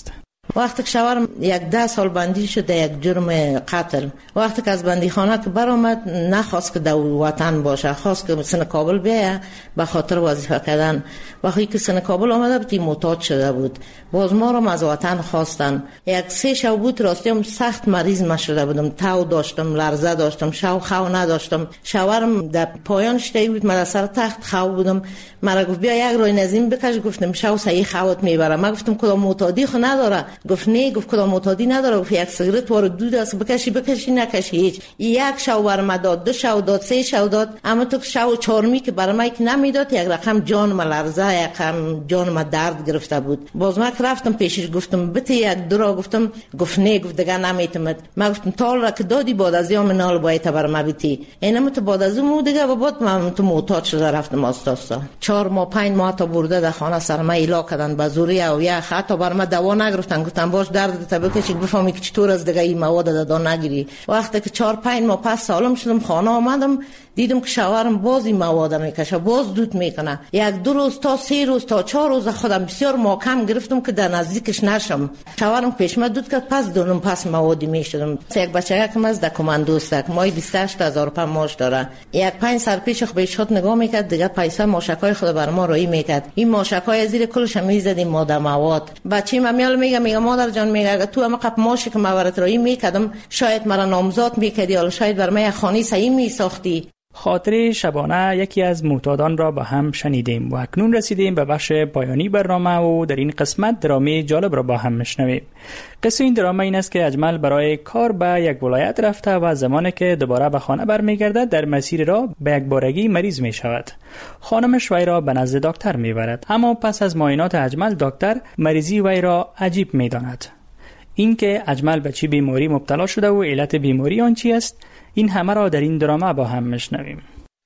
[SPEAKER 19] وقتی که شوهرم یک ده سال بندی شد در یک جرم قتل، وقتی که از بندی خانه که برآمد نخواست که در وطن باشه، خواست که سن کابل بیایه به خاطر وظیفه کردن. وقتی که سن کابل آمده بود معتاد شده بود، باز ما رو از وطن خواستن. یک سه شب بود راستیم سخت مریض ما شده بودم، تاو داشتم، لرزه داشتم، شو خو نداشتم. شوهرم در پایان شته بود، من سر تخت خو بودم. مرا گفت بیا یک روی نزیم بکش. گفتم شو صحیح خوت میبره. من گفتم کدام معتادی خو نداره. گفت نه. گفت کدام معتادی نداره. گفت یک سیگرت وارد دود است، بکشی بکشی نکشی هیچ. یک شو برام داد، دو شو داد، سه شو داد، اما تو شو چهارمی که برام یک نمیداد، یک رقم جان ما لرزه، یک رقم جان ما درد گرفته بود. باز من رفتم پیشش گفتم بده یک درا. گفتم گفت نه. گفت دیگه نمیتونم. من گفتم تال را که دادی بعد از یوم نال باید برام بدی. اینم تو بعد از اون دیگه بعد من تو معتاد شده رفتم آستاستا. چهار ماه پنج ماه تا برده در خانه سر ما ایلا کردن به زوری او یا خطا برام دوا نگرفتن. گفتم باش درد تا بکشی بفهمی که چطور از دیگه این مواد دادا نگیری. وقتی که چهار پنج ماه پس سالم شدم خانه آمدم دیدم که شوهرم باز این مواد میکشه، باز دود میکنه. یک دو روز تا سه روز تا چهار روز خودم بسیار محکم گرفتم که در نزدیکش نشم. شوهرم پیش من دود کرد، پس دونم پس موادی میشدم. یک بچه که از کماندوست است، مای بیست و هشت هزار پنج ماش داره. یک پنج سر پیش خو بهش خود نگاه میکرد، دیگه پیسه ماشکای خود بر ما رایی میکرد. این ماشکای زیر کلش میزدیم ماده مواد. بچه‌م میال میگه میگه مادر جان میگه تو هم قپ ماشی که مورت رایی میکردم شاید مرا نامزاد میکردی، یا شاید بر من خانه صحیح میساختی.
[SPEAKER 13] خاطره شبانه یکی از معتادان را با هم شنیدیم و اکنون رسیدیم به بخش پایانی برنامه و در این قسمت درامه جالب را با هم میشنویم. قصه این درامه این است که اجمل برای کار به یک ولایت رفته و زمانی که دوباره به خانه برمیگردد در مسیر راه به یک بارگی مریض می شود. خانمش وی را به نزد دکتر میبرد، اما پس از معاینات اجمل دکتر مریضی وی را عجیب میداند. این که اجمل به چی بیماری مبتلا شده و علت بیماری آن چی است، این همه را در این درامه با هم میشنویم.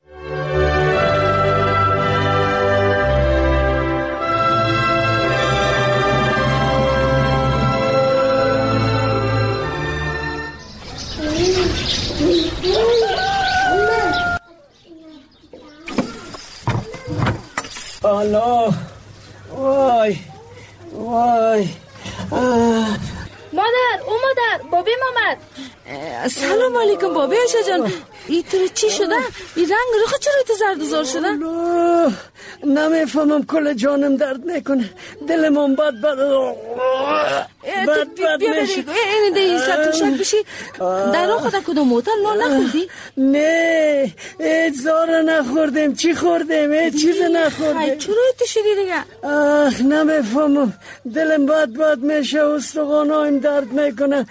[SPEAKER 20] الله وای وای
[SPEAKER 8] مادر او مادر بابیم آمد.
[SPEAKER 6] سلام علیکم بابی عایشه جان. این تو چی شده؟ این رنگ رو چرا تو زرد و زار شده؟
[SPEAKER 20] نمیفهمم، کل جانم درد میکنه، دلم بد بد بد بد میشه.
[SPEAKER 6] این دیگه سر توشک بشی در آن خدا کدوم موتر نان نخوردی؟
[SPEAKER 20] نه ایت زار نخوردیم. چی خوردیم؟ ایت چیز نخوردیم.
[SPEAKER 6] ای چرا ایت شدی دیگه؟
[SPEAKER 20] آخ نمیفهمم، دلم بد بد میشه، استخوانایم درد میکنه.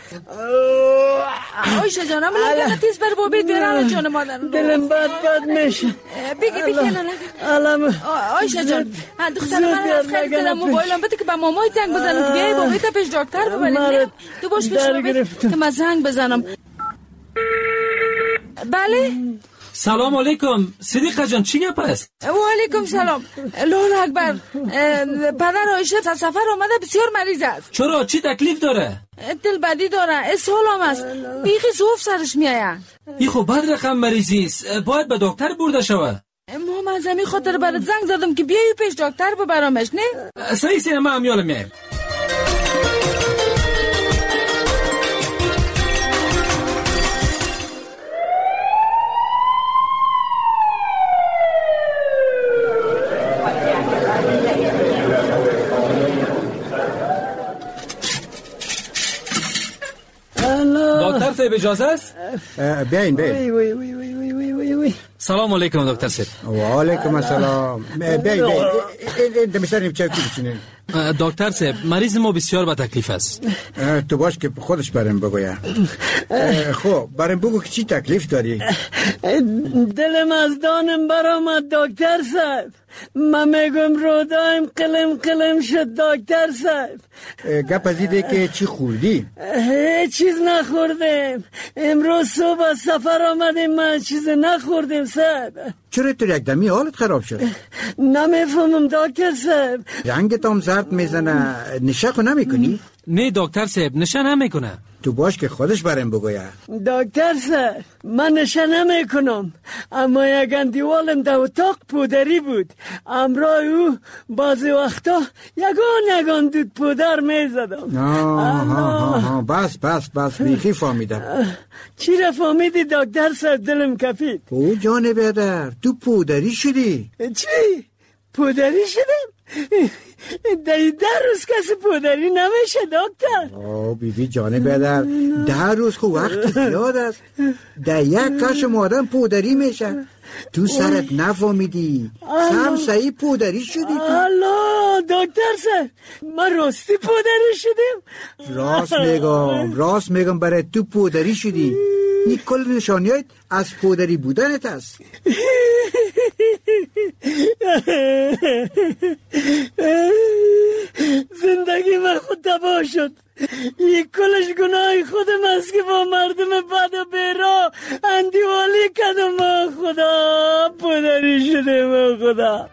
[SPEAKER 6] عایشه جان اما لگه تیز بر بابی بیران جان مادر.
[SPEAKER 20] دلم بد بد میشه.
[SPEAKER 6] بگی بگی نه
[SPEAKER 20] علم
[SPEAKER 6] عایشه جان دختر من از خیلی دلم موبایلم بده که به مامای زنگ بزنم که بیای بابی تا پیش دکتر ببرید. تو باش پیش بابی که من زنگ بزنم. بله
[SPEAKER 9] سلام علیکم صدیقه جان، چی گپ است؟
[SPEAKER 6] و علیکم سلام. الله اکبر. پدر عایشه از سفر آمده بسیار مریض است.
[SPEAKER 9] چرا؟ چی تکلیف داره؟
[SPEAKER 6] دل بدی داره، اسهال هم است، بیخی زوف سرش میآید.
[SPEAKER 9] این خب بد رقم مریضی است، باید به دکتر برده شود.
[SPEAKER 6] ما من زمین خاطر برات زنگ زدم که بیایی پیش دکتر ببرمش. نه
[SPEAKER 9] صحیح سینه ما هم یالم میایم. دکتر صاحب اجازه است؟
[SPEAKER 12] بیاین بیاین.
[SPEAKER 20] وی وی وی وی وی وی وی.
[SPEAKER 9] سلام علیکم دکتر صاحب.
[SPEAKER 12] و علیکم السلام. بیاین بیاین. انت میسریم چای بچینین.
[SPEAKER 9] دکتر صاحب مریض ما بسیار با تکلیف است.
[SPEAKER 12] تو باش که خودش برام بگویا. خب برام بگو که چی تکلیف داری؟
[SPEAKER 20] دلم از دانم برآمد دکتر صاحب. من میگم رودایم قلم قلم شد دکتر صاحب.
[SPEAKER 12] گپ از ایده که چی خوردی؟
[SPEAKER 20] هیچ چیز نخوردیم. امروز صبح از سفر آمدیم، من چیز نخوردیم صاحب.
[SPEAKER 12] چرا تو یک دمی حالت خراب شد؟
[SPEAKER 20] نمیفهمم دکتر صاحب.
[SPEAKER 12] رنگت هم زرد میزنه، نشه خو نمی کنی؟
[SPEAKER 9] نه دکتر صاحب نشه نمی کنه.
[SPEAKER 12] تو باش که خودش برم بگویه.
[SPEAKER 20] دکتر صاحب من نشه نمی کنم، اما یک اندیوالم در اتاق پودری بود. امرای او بعضی وقتا یگان یگان دود پودر می زدم.
[SPEAKER 12] آه بس بس بس بیخی فهمیدم.
[SPEAKER 20] چی را فهمیدی دکتر صاحب؟ دلم کفید.
[SPEAKER 12] او جان بیادر تو پودری شدی؟
[SPEAKER 20] چی؟ پودری شدم؟ در ده روز کسی پودری نمیشه دکتر.
[SPEAKER 12] آه بیبی جان بیادر ده روز خو وقت زیاد است. در یک کشم آدم پودری میشه. تو سرت نفهمیدی سم سعی پودری شدی تو.
[SPEAKER 20] الله دکتر سر من راستی پودری شدیم.
[SPEAKER 12] راست میگم راست میگم برای تو پودری شدی. این کل نشانیات از پودری بودنت است.
[SPEAKER 20] زندگی من خود تباه شد. یک کلش گناه خودم است که با مردم بد و بیرا اندیوالی کردم. خدا پدری شده با خدا.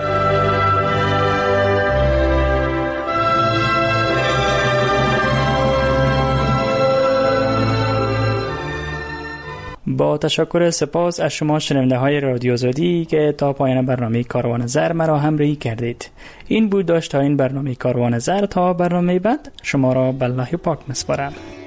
[SPEAKER 13] با تشکر سپاس از شما شنونده های رادیو آزادی که تا پایان برنامه کاروان زر مرا همراهی کردید. این بود داشت تا این برنامه کاروان زر. تا برنامه بعد شما را به الله پاک میسپارم.